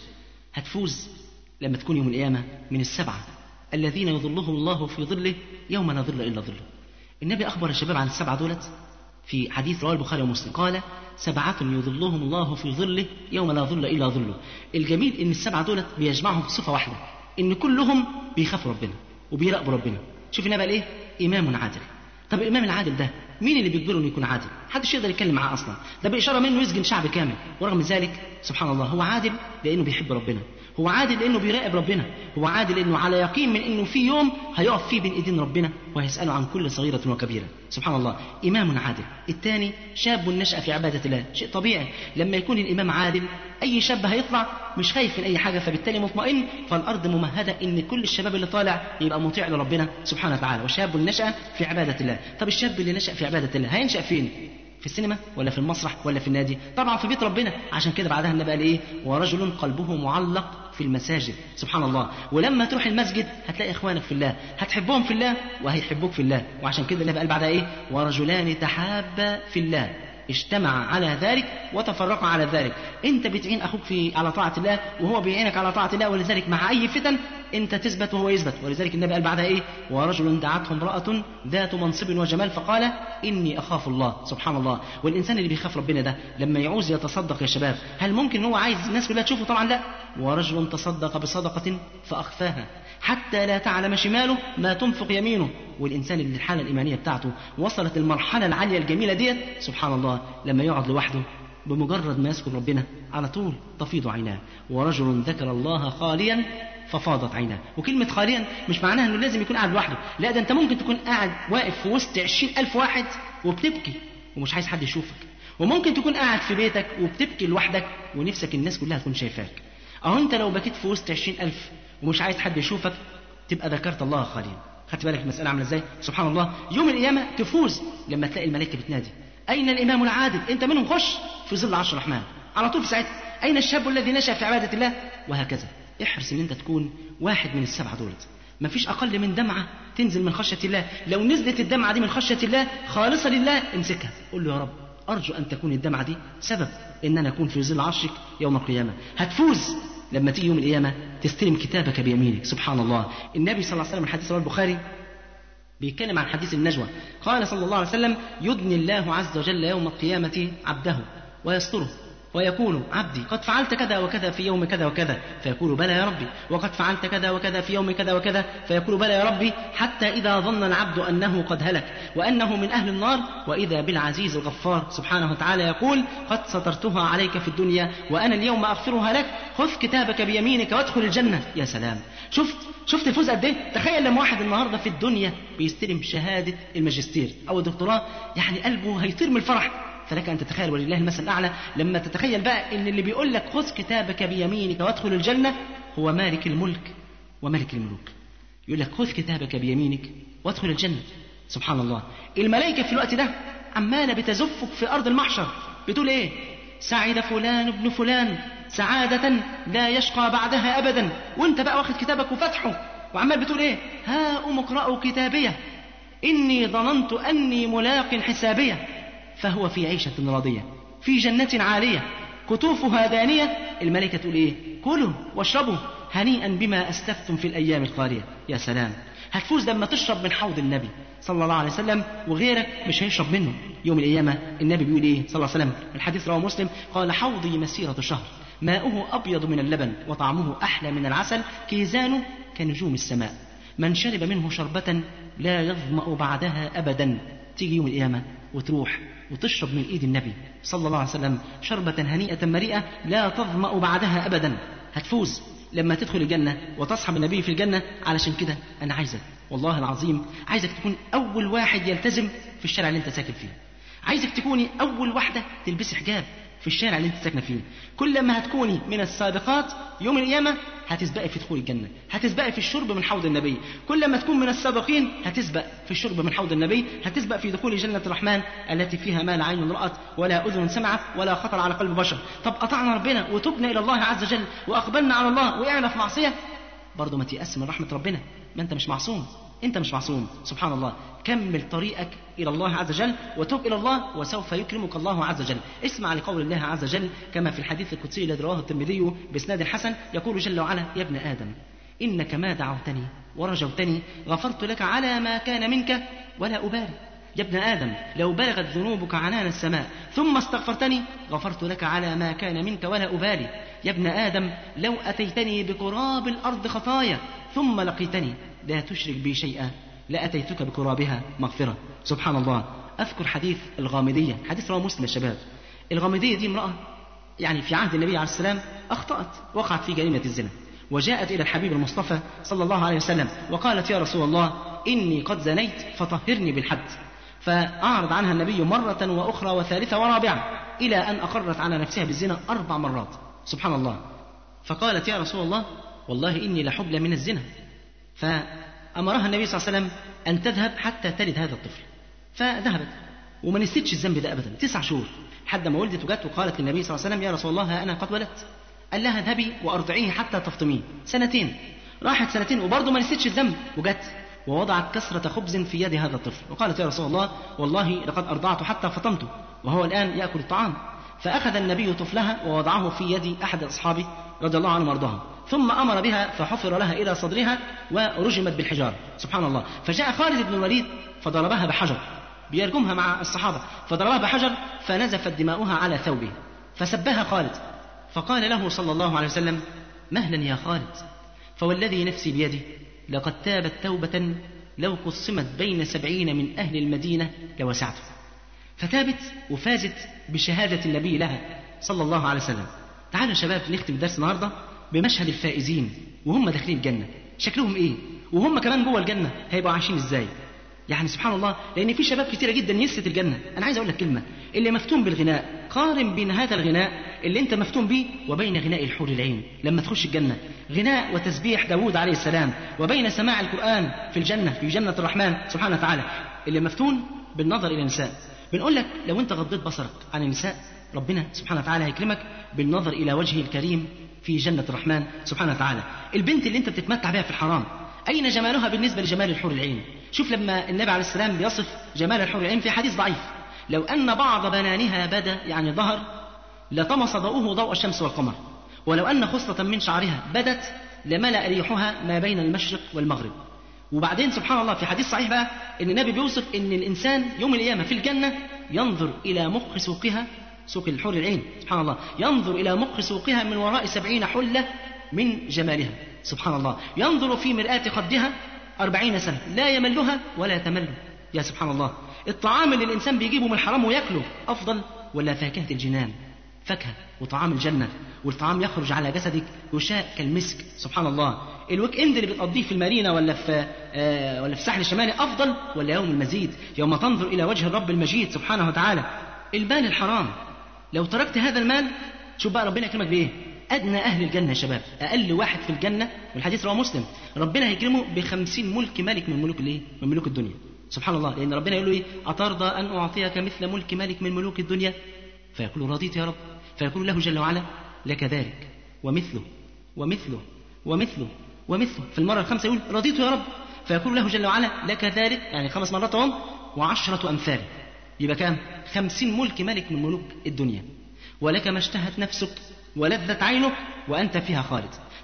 هتفوز لما تكون يوم القيامة من السبعة الذين يظلهم الله في ظله يوم لا ظل إلا ظله. النبي أخبر الشباب عن السبعة دولت في حديث رواه البخاري ومسلم قال 7 يظلهم الله في ظله يوم لا ظل إلا ظله. الجميل إن السبعة دولت بيجمعهم في صفة واحدة، إن كلهم بيخافوا ربنا وبيراقبوا ربنا. شوف النبي قال إيه؟ إمام عادل. طب الإمام العادل ده مين اللي بيجبره إنه يكون عادل؟ محدش يقدر يتكلم معاه أصلا، ده بإشارة منه يسجن شعب كامل. ورغم ذلك سبحان الله هو عادل لأنه بيحب ربنا، هو عادل لأنه بيراقب ربنا، هو عادل لأنه على يقين من إنه في يوم هيقف فيه بين إيدين ربنا وهيسأله عن كل صغيرة وكبيرة. سبحان الله إمام عادل. الثاني شاب نشأ في عبادة الله. شيء طبيعي لما يكون الإمام عادل أي شاب هيطلع مش خايف من أي حاجة فبالتالي مطمئن، فالأرض ممهدة إن كل الشباب اللي طالع يبقى مطيع لربنا سبحانه وتعالى. وشاب نشأ في عبادة الله. طب الشاب اللي نشأ في عبادة الله هينشأ فين؟ في السينما ولا في المسرح ولا في النادي؟ طبعا في بيت ربنا. عشان كده بعدها النبي قال ايه؟ ورجل قلبه معلق في المساجد. سبحان الله. ولما تروح المسجد هتلاقي اخوانك في الله، هتحبهم في الله وهيحبوك في الله. وعشان كده النبي قال بعدها ايه؟ ورجلان تحابا في الله اجتمع على ذلك وتفرقا على ذلك. انت بتعين اخوك على طاعة الله وهو بيعينك على طاعة الله، ولذلك مع اي فتن انت تثبت وهو يثبت. ولذلك النبي قال بعدها ايه؟ ورجل دعته امرأة ذات منصب وجمال فقال اني اخاف الله. سبحان الله. والانسان اللي بيخاف ربنا ده لما يعوز يتصدق يا شباب هل ممكن هو عايز الناس كلها تشوفه؟ طبعا لا. ورجل تصدق بصدقة فاخفاها حتى لا تعلم شماله ما تنفق يمينه. والإنسان اللي الحالة الإيمانية بتاعته وصلت المرحلة العالية الجميلة ديت سبحان الله لما يقعد لوحده بمجرد ما يذكر ربنا على طول تفيض عيناه. ورجل ذكر الله خاليا ففاضت عيناه. وكلمة خاليا مش معناها أنه لازم يكون قاعد لوحده، لا ده أنت ممكن تكون قاعد واقف في وسط 20,000 واحد وبتبكي ومش عايز حد يشوفك، وممكن تكون قاعد في بيتك وبتبكي لوحدك ونفسك الناس كلها تكون شايفاك. أو أنت لو بكيت في وسط 20,000 ومش عايز حد يشوفك تبقى ذكرت الله خاليا. خدت بالك المسألة عاملة ازاي؟ سبحان الله. يوم القيامة تفوز لما تلاقي الملائكة بتنادي أين الإمام العادل؟ أنت منهم خش في ظل عرش الرحمن على طول في ساعتها. أين الشاب الذي نشأ في عبادة الله؟ وهكذا. احرص ان انت تكون واحد من السبعة دولت. مفيش أقل من دمعة تنزل من خشية الله. لو نزلت الدمعة دي من خشية الله خالصة لله امسكها قل له يا رب أرجو أن تكون الدمعة دي سبب إن أنا أكون في ظل عرشك يوم القيامة. هتفوز لما تيجي يوم القيامة تستلم كتابك بيمينك. سبحان الله. النبي صلى الله عليه وسلم الحديث رواه البخاري بيتكلم عن حديث النجوى. قال صلى الله عليه وسلم يدني الله عز وجل يوم القيامة عبده ويستره ويقول عبدي قد فعلت كذا وكذا في يوم كذا وكذا، فيقول بلى يا ربي، وقد فعلت كذا وكذا في يوم كذا وكذا، فيقول بلى يا ربي، حتى إذا ظن العبد أنه قد هلك وأنه من أهل النار وإذا بالعزيز الغفار سبحانه وتعالى يقول قد سترتها عليك في الدنيا وأنا اليوم أغفرها لك، خذ كتابك بيمينك وادخل الجنة. يا سلام. شفت الفوز قد ايه؟ تخيل لما واحد النهارده في الدنيا بيستلم شهادة الماجستير أو الدكتوراه، يعني قلبه هيطير من الفرح. فلك أن تتخيل ولله المثل الأعلى لما تتخيل بقى إن اللي بيقول لك خذ كتابك بيمينك وادخل الجنة هو مالك الملك وملك الملوك. يقول لك خذ كتابك بيمينك وادخل الجنة. سبحان الله. الملائكة في الوقت ده عمالة بتزفك في أرض المحشر بتقول إيه؟ سعد فلان ابن فلان سعادة لا يشقى بعدها أبدا. وانت بقى واخد كتابك وفتحه وعمال بتقول إيه؟ ها اقرأوا كتابية إني ظننت أني ملاق حسابية فهو في عيشة راضية في جنة عالية كتوفها دانية. الملائكة تقول إيه؟ كلوا واشربوا هنيئا بما أسلفتم في الأيام الخالية. يا سلام. هتفوز لما تشرب من حوض النبي صلى الله عليه وسلم، وغيرك مش هيشرب منه يوم القيامة. النبي بيقول إيه صلى الله عليه وسلم؟ الحديث رواه مسلم، قال: حوضي مسيرة شهر، ماؤه أبيض من اللبن وطعمه أحلى من العسل، كيزانه كنجوم السماء، من شرب منه شربة لا يظمأ بعدها أبدا. تيجي يوم القيامة وتروح وتشرب من إيد النبي صلى الله عليه وسلم شربة هنيئة مريئة لا تظمأ بعدها أبدا. هتفوز لما تدخل الجنة وتصحب النبي في الجنة. علشان كده أنا عايزك والله العظيم، عايزك تكون أول واحد يلتزم في الشارع اللي أنت ساكن فيه. عايزك تكوني أول واحدة تلبسي حجاب في الشارع اللي أنت ساكنة فيه. كل ما هتكوني من السابقات يوم القيامة هتسبقي في دخول الجنة، هتسبقي في الشرب من حوض النبي. كل ما تكون من السابقين هتسبق في الشرب من حوض النبي، هتسبق في دخول جنة الرحمن التي فيها ما لا عين رأت ولا أذن سمعت ولا خطر على قلب بشر. طب أطعنا ربنا وتبنا إلى الله عز وجل وأقبلنا على الله وقعنا في معصية، برضو ما تيأس من رحمة ربنا، ما أنت مش معصوم، أنت مش معصوم. سبحان الله. كمل طريقك إلى الله عز وجل وتوب إلى الله وسوف يكرمك الله عز وجل. اسمع لقول الله عز وجل كما في الحديث القدسي الذي رواه الترمذي بإسناد حسن، يقول جل وعلا: يا ابن آدم إنك ما دعوتني ورجوتني غفرت لك على ما كان منك ولا أبالي. يا ابن آدم لو بلغت ذنوبك عنان السماء ثم استغفرتني غفرت لك على ما كان منك ولا أبالي. يا ابن آدم لو أتيتني بقراب الأرض خطايا ثم لقيتني لا تشرك بي شيئا لأتيتك بقرابها مغفرة. سبحان الله. أذكر حديث الغامدية، حديث رواه مسلم يا شباب. الغامدية دي امرأة يعني في عهد النبي عليه السلام أخطأت، وقعت في جريمة الزنا، وجاءت إلى الحبيب المصطفى صلى الله عليه وسلم وقالت: يا رسول الله إني قد زنيت فطهرني بالحد. فأعرض عنها النبي مرة وأخرى وثالثة ورابعة إلى أن أقرت على نفسها بالزنا 4 مرات. سبحان الله. فقالت: يا رسول الله والله إني لحبلى من الزنا. فأمرها النبي صلى الله عليه وسلم أن تذهب حتى تلد هذا الطفل. فذهبت وما نسيتش الذنب ده أبدا 9 شهور حتى ما ولدت وجت وقالت للنبي صلى الله عليه وسلم: يا رسول الله ها أنا قد ولدت. قال لها: اذهبي وأرضعيه حتى تفطميه. 2 راحت 2 وبرضه ما نسيتش الذنب، وجت ووضعت كسرة خبز في يد هذا الطفل وقالت: يا رسول الله والله لقد أرضعته حتى فطمته وهو الآن يأكل الطعام. فأخذ النبي طفلها ووضعه في يد أحد أصحابه رضي الله عنهم وارضاهم، ثم أمر بها فحفر لها إلى صدرها ورجمت بالحجارة. سبحان الله. فجاء خالد بن الوليد فضربها بحجر، بيرجمها مع الصحابة، فضربها بحجر فنزفت دماؤها على ثوبه، فسبها خالد، فقال له صلى الله عليه وسلم: مهلا يا خالد، فوالذي نفسي بيده لقد تابت توبة لو قسمت بين 70 من أهل المدينة لوسعته. فتابت وفازت بشهادة النبي لها صلى الله عليه وسلم. تعالوا يا شباب نختم الدرس النهاردة بمشهد الفائزين وهم داخلين الجنة. شكلهم ايه وهم كمان جوه الجنة هيبقوا عايشين ازاي؟ يعني سبحان الله، لأن في شباب كتيرة جدا يسرت الجنة. أنا عايز أقول لك كلمة: اللي مفتون بالغناء قارن بين هذا الغناء اللي أنت مفتون به وبين غناء الحور العين لما تخش الجنة، غناء وتسبيح داود عليه السلام، وبين سماع القرآن في الجنة في جنة الرحمن سبحانه وتعالى. اللي مفتون بالنظر إلى النساء، بنقول لك لو أنت غضيت بصرك عن النساء ربنا سبحانه وتعالى هيكرمك بالنظر إلى وجهه الكريم في جنة الرحمن سبحانه وتعالى. البنت اللي أنت بتتمتع بها في الحرام أين جمالها بالنسبة لجمال الحور العين؟ شوف لما النبي عليه السلام بيصف جمال الحور العين في حديث ضعيف: لو أن بعض بنانها بدا يعني ظهر لطمس ضوءه ضوء الشمس والقمر، ولو أن خصلة من شعرها بدت لملأ ريحها ما بين المشرق والمغرب. وبعدين سبحان الله في حديث صحيح بقى إن النبي بيوصف إن الإنسان يوم القيامة في الجنة ينظر إلى مخ سوقها، سوق الحور العين سبحان الله، ينظر إلى مخ سوقها من وراء 70 حلة من جمالها سبحان الله، ينظر في مرآة خدها 40 سنة لا يملها ولا تمل. يا سبحان الله. الطعام اللي الإنسان بيجيبه من الحرام ويأكله أفضل ولا فاكهة الجنان؟ فاكهة وطعام الجنة، والطعام يخرج على جسدك يشاء كالمسك سبحان الله. الويك اند اللي بتقضيه في المارينا ولا في الساحل الشمالي أفضل ولا يوم المزيد يوم تنظر إلى وجه الرب المجيد سبحانه وتعالى؟ المال الحرام لو تركت هذا المال شوف بقى ربنا يكرمك بإيه؟ أدنى أهل الجنة يا شباب، أقل واحد في الجنة، والحديث رواه مسلم، ربنا هيكرمه ب50 ملك ملك من ملوك الإيه؟ من ملوك الدنيا سبحان الله. لأن ربنا يقول له إيه؟ أترضى أن أعطيك مثل ملك ملك من ملوك الدنيا؟ فيقول رضيت يا رب، فيقول له جل وعلا لك ذلك ومثله ومثله ومثله ومثله. في المرة ال5 يقول رضيت يا رب، فيقول له جل وعلا لك ذلك، يعني 5 مرات هم و10 أمثال، يبقى كام؟ 50 ملك ملك من ملوك الدنيا. ولك ما اشتهت نفسك ولذت عينك وأنت فيها خالد.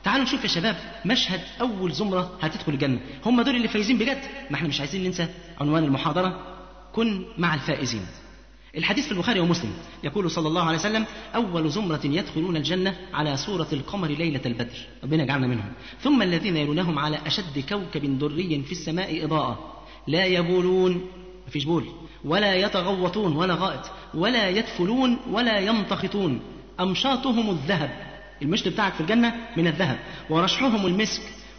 تعالوا نشوف يا شباب مشهد أول زمرة هتدخل الجنة. هم دول اللي فايزين بجد. ما احنا مش عايزين ننسى عنوان المحاضرة: كن مع الفائزين. الحديث في البخاري ومسلم يقول صلى الله عليه وسلم: أول زمرة يدخلون الجنة على صورة القمر ليلة البدر، ربنا يجعلنا منهم، ثم الذين يلونهم على أشد كوكب دري في السماء إضاءة، لا يبولون، مفيش بول، ولا يتغوطون ولا غائط، ولا يدفلون ولا يمتخطون، أمشاطهم الذهب، المشط بتاعك في الجنة من الذهب، ورشحهم المسك،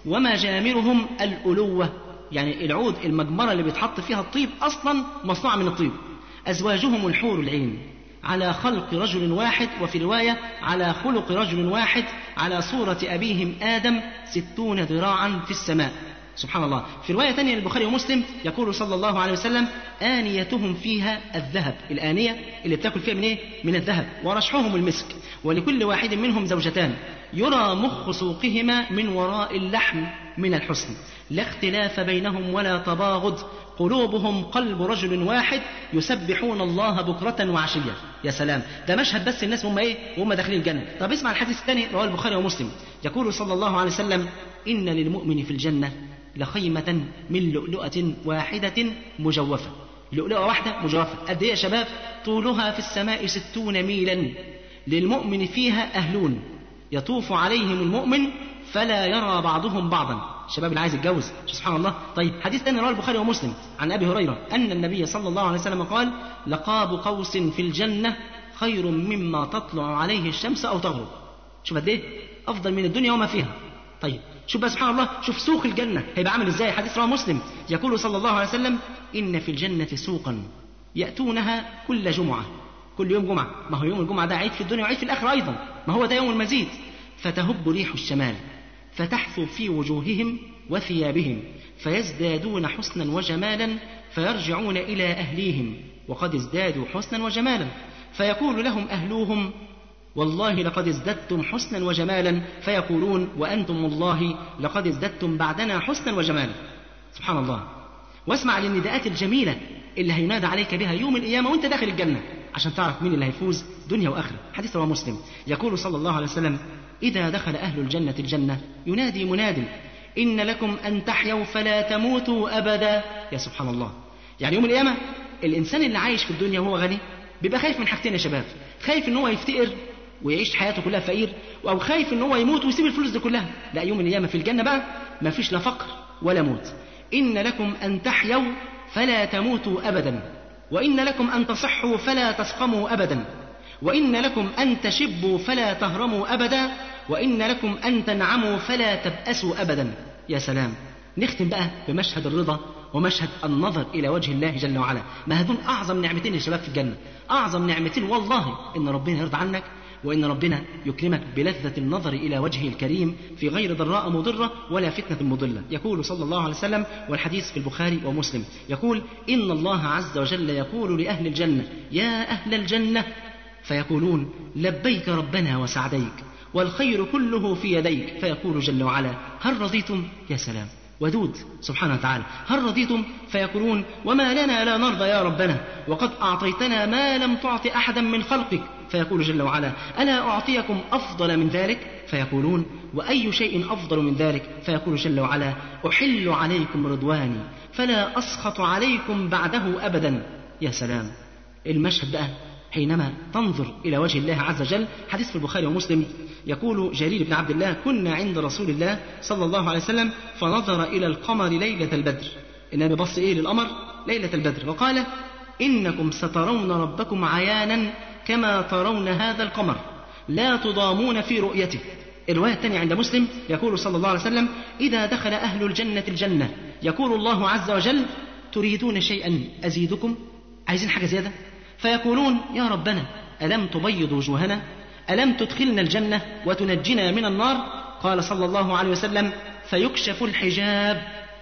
ومجامرهم الألوة، يعني العود المجمرة اللي بيتحط فيها الطيب أصلا مصنوعة من الطيب، أزواجهم الحور العين، على خلق رجل واحد، وفي رواية على خلق رجل واحد، على صورة أبيهم آدم 60 ذراعا في السماء. سبحان الله. في رواية تانية للبخاري ومسلم يقول صلى الله عليه وسلم: آنيتهم فيها الذهب، الآنية اللي بتاكل فيها من إيه؟ من الذهب، ورشحهم المسك، ولكل واحد منهم زوجتان، يرى مخ سوقهما من وراء اللحم من الحسن، لا اختلاف بينهم ولا تباغض، قلوبهم قلب رجل واحد، يسبحون الله بكرة وعشية. يا سلام، ده مشهد بس الناس هم ايه وهم داخلين الجنة. طب اسمع الحديث الثاني رواه البخاري ومسلم يقول صلى الله عليه وسلم: إن للمؤمن في الجنة لخيمة من لؤلؤة واحدة مجوفة. لؤلؤة واحدة مجوفة قد ايه يا شباب؟ طولها في السماء 60 ميلا، للمؤمن فيها أهلون يطوف عليهم المؤمن فلا يرى بعضهم بعضا. الشباب اللي عايز يتجوز، سبحان الله. طيب حديث ثاني رواه البخاري ومسلم عن أبي هريرة أن النبي صلى الله عليه وسلم قال: لقاب قوس في الجنة خير مما تطلع عليه الشمس أو تغرب. شوف قد ايه أفضل من الدنيا وما فيها. طيب شوف بقى سبحان الله، شوف سوق الجنة هيبقى عامل ازاي. حديث رواه مسلم يقول صلى الله عليه وسلم: إن في الجنة سوقا يأتونها كل جمعة، كل يوم جمعة، ما هو يوم الجمعة ده عيد في الدنيا وعيد في الآخرة أيضا، ما هو ده يوم المزيد، فتهب ريح الشمال فتحثو في وجوههم وثيابهم فيزدادون حسنا وجمالا، فيرجعون إلى أهليهم وقد ازدادوا حسنا وجمالا، فيقول لهم أهلوهم: والله لقد ازددتم حسنا وجمالا، فيقولون: وأنتم والله لقد ازددتم بعدنا حسنا وجمالا. سبحان الله. واسمع للنداءات الجميلة اللي هينادى عليك بها يوم القيامة وانت داخل الجنة عشان تعرف مين اللي هيفوز دنيا وآخرة. حديث رواه مسلم يقول صلى الله عليه وسلم: إذا دخل أهل الجنة الجنة ينادي مناد: إن لكم أن تحيوا فلا تموتوا أبدا. يا سبحان الله. يعني يوم القيامة الإنسان اللي عايش في الدنيا وهو غني بيبقى خايف من حاجتين يا شباب: خايف ان هو يفتقر ويعيش حياته كلها فقير، او خايف ان هو يموت ويسيب الفلوس دي كلها. لا، يوم القيامة في الجنة بقى ما فيش لا فقر ولا موت. إن لكم أن تحيوا فلا تموتوا أبدا، وإن لكم أن تصحوا فلا تسقموا أبدا، وإن لكم أن تشبوا فلا تهرموا أبدا، وإن لكم أن تنعموا فلا تبأسوا أبدا. يا سلام. نختم بقى بمشهد الرضا ومشهد النظر إلى وجه الله جل وعلا. ما هذون أعظم نعمتين يا شباب في الجنة، أعظم نعمتين والله، إن ربنا يرضى عنك، وإن ربنا يكرمك بلذة النظر إلى وجهه الكريم في غير ضراء مضرة ولا فتنة مضلة. يقول صلى الله عليه وسلم، والحديث في البخاري ومسلم، يقول: إن الله عز وجل يقول لأهل الجنة: يا أهل الجنة، فيقولون: لبيك ربنا وسعديك، والخير كله في يديك. فيقول جل وعلا: هل رضيتم؟ يا سلام، ودود سبحانه وتعالى. هل رضيتم؟ فيقولون: وما لنا لا نرضى يا ربنا، وقد أعطيتنا ما لم تعط أحدا من خلقك. فيقول جل وعلا: ألا أعطيكم أفضل من ذلك؟ فيقولون: وأي شيء أفضل من ذلك؟ فيقول جل وعلا: أحل عليكم رضواني فلا أسخط عليكم بعده أبدا. يا سلام. المشهد بقى حينما تنظر إلى وجه الله عز وجل. حديث في البخاري ومسلم يقول جرير بن عبد الله: كنا عند رسول الله صلى الله عليه وسلم فنظر إلى القمر ليلة البدر. النبي بص إيه للقمر ليلة البدر وقال: إنكم سترون ربكم عيانا كما ترون هذا القمر، لا تضامون في رؤيته. الرواية الثانية عند مسلم يقول صلى الله عليه وسلم: إذا دخل أهل الجنة الجنة يقول الله عز وجل: تريدون شيئا أزيدكم؟ عايزين حاجة زيادة؟ فيقولون: يا ربنا، ألم تبيض وجوهنا؟ ألم تدخلنا الجنة وتنجنا من النار؟ قال صلى الله عليه وسلم: فيكشف الحجاب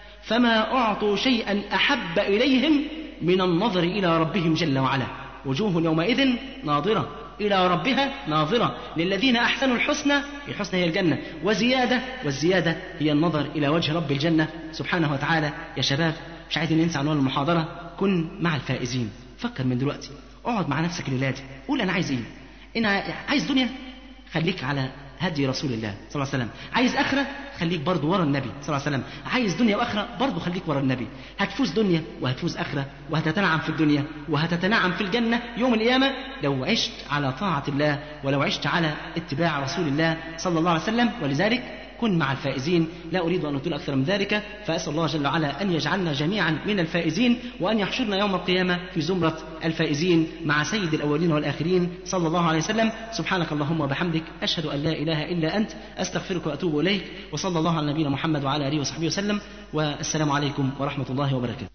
فما أعطوا شيئا أحب إليهم من النظر إلى ربهم جل وعلا، وجوه يومئذ ناظرة إلى ربها ناظرة، للذين أحسنوا الحسنى، الحسنى هي الجنة، وزيادة، والزيادة هي النظر إلى وجه رب الجنة سبحانه وتعالى. يا شباب مش عايزين ننسى عنوان المحاضرة: كن مع الفائزين. فكر من دلوقتي، اقعد مع نفسك الليلة دي، قول أنا عايز إيه؟ أنا عايز دنيا، خليك على هدي رسول الله صلى الله عليه وسلم. عايز آخرة خليك برضو ورا النبي صلى الله عليه وسلم. عايز دنيا وآخرة برضو خليك ورا النبي. هتفوز دنيا وهتفوز آخرة وهتتنعم في الدنيا وهتتنعم في الجنة يوم القيامة لو عشت على طاعة الله ولو عشت على اتباع رسول الله صلى الله عليه وسلم. ولذلك كن مع الفائزين. لا أريد أن أطيل أكثر من ذلك، فأسأل الله جل وعلا أن يجعلنا جميعا من الفائزين وأن يحشرنا يوم القيامة في زمرة الفائزين مع سيد الأولين والآخرين صلى الله عليه وسلم. سبحانك اللهم وبحمدك أشهد أن لا إله إلا أنت أستغفرك وأتوب إليك. وصلى الله على نبينا محمد وعلى آله وصحبه وسلم، والسلام عليكم ورحمة الله وبركاته.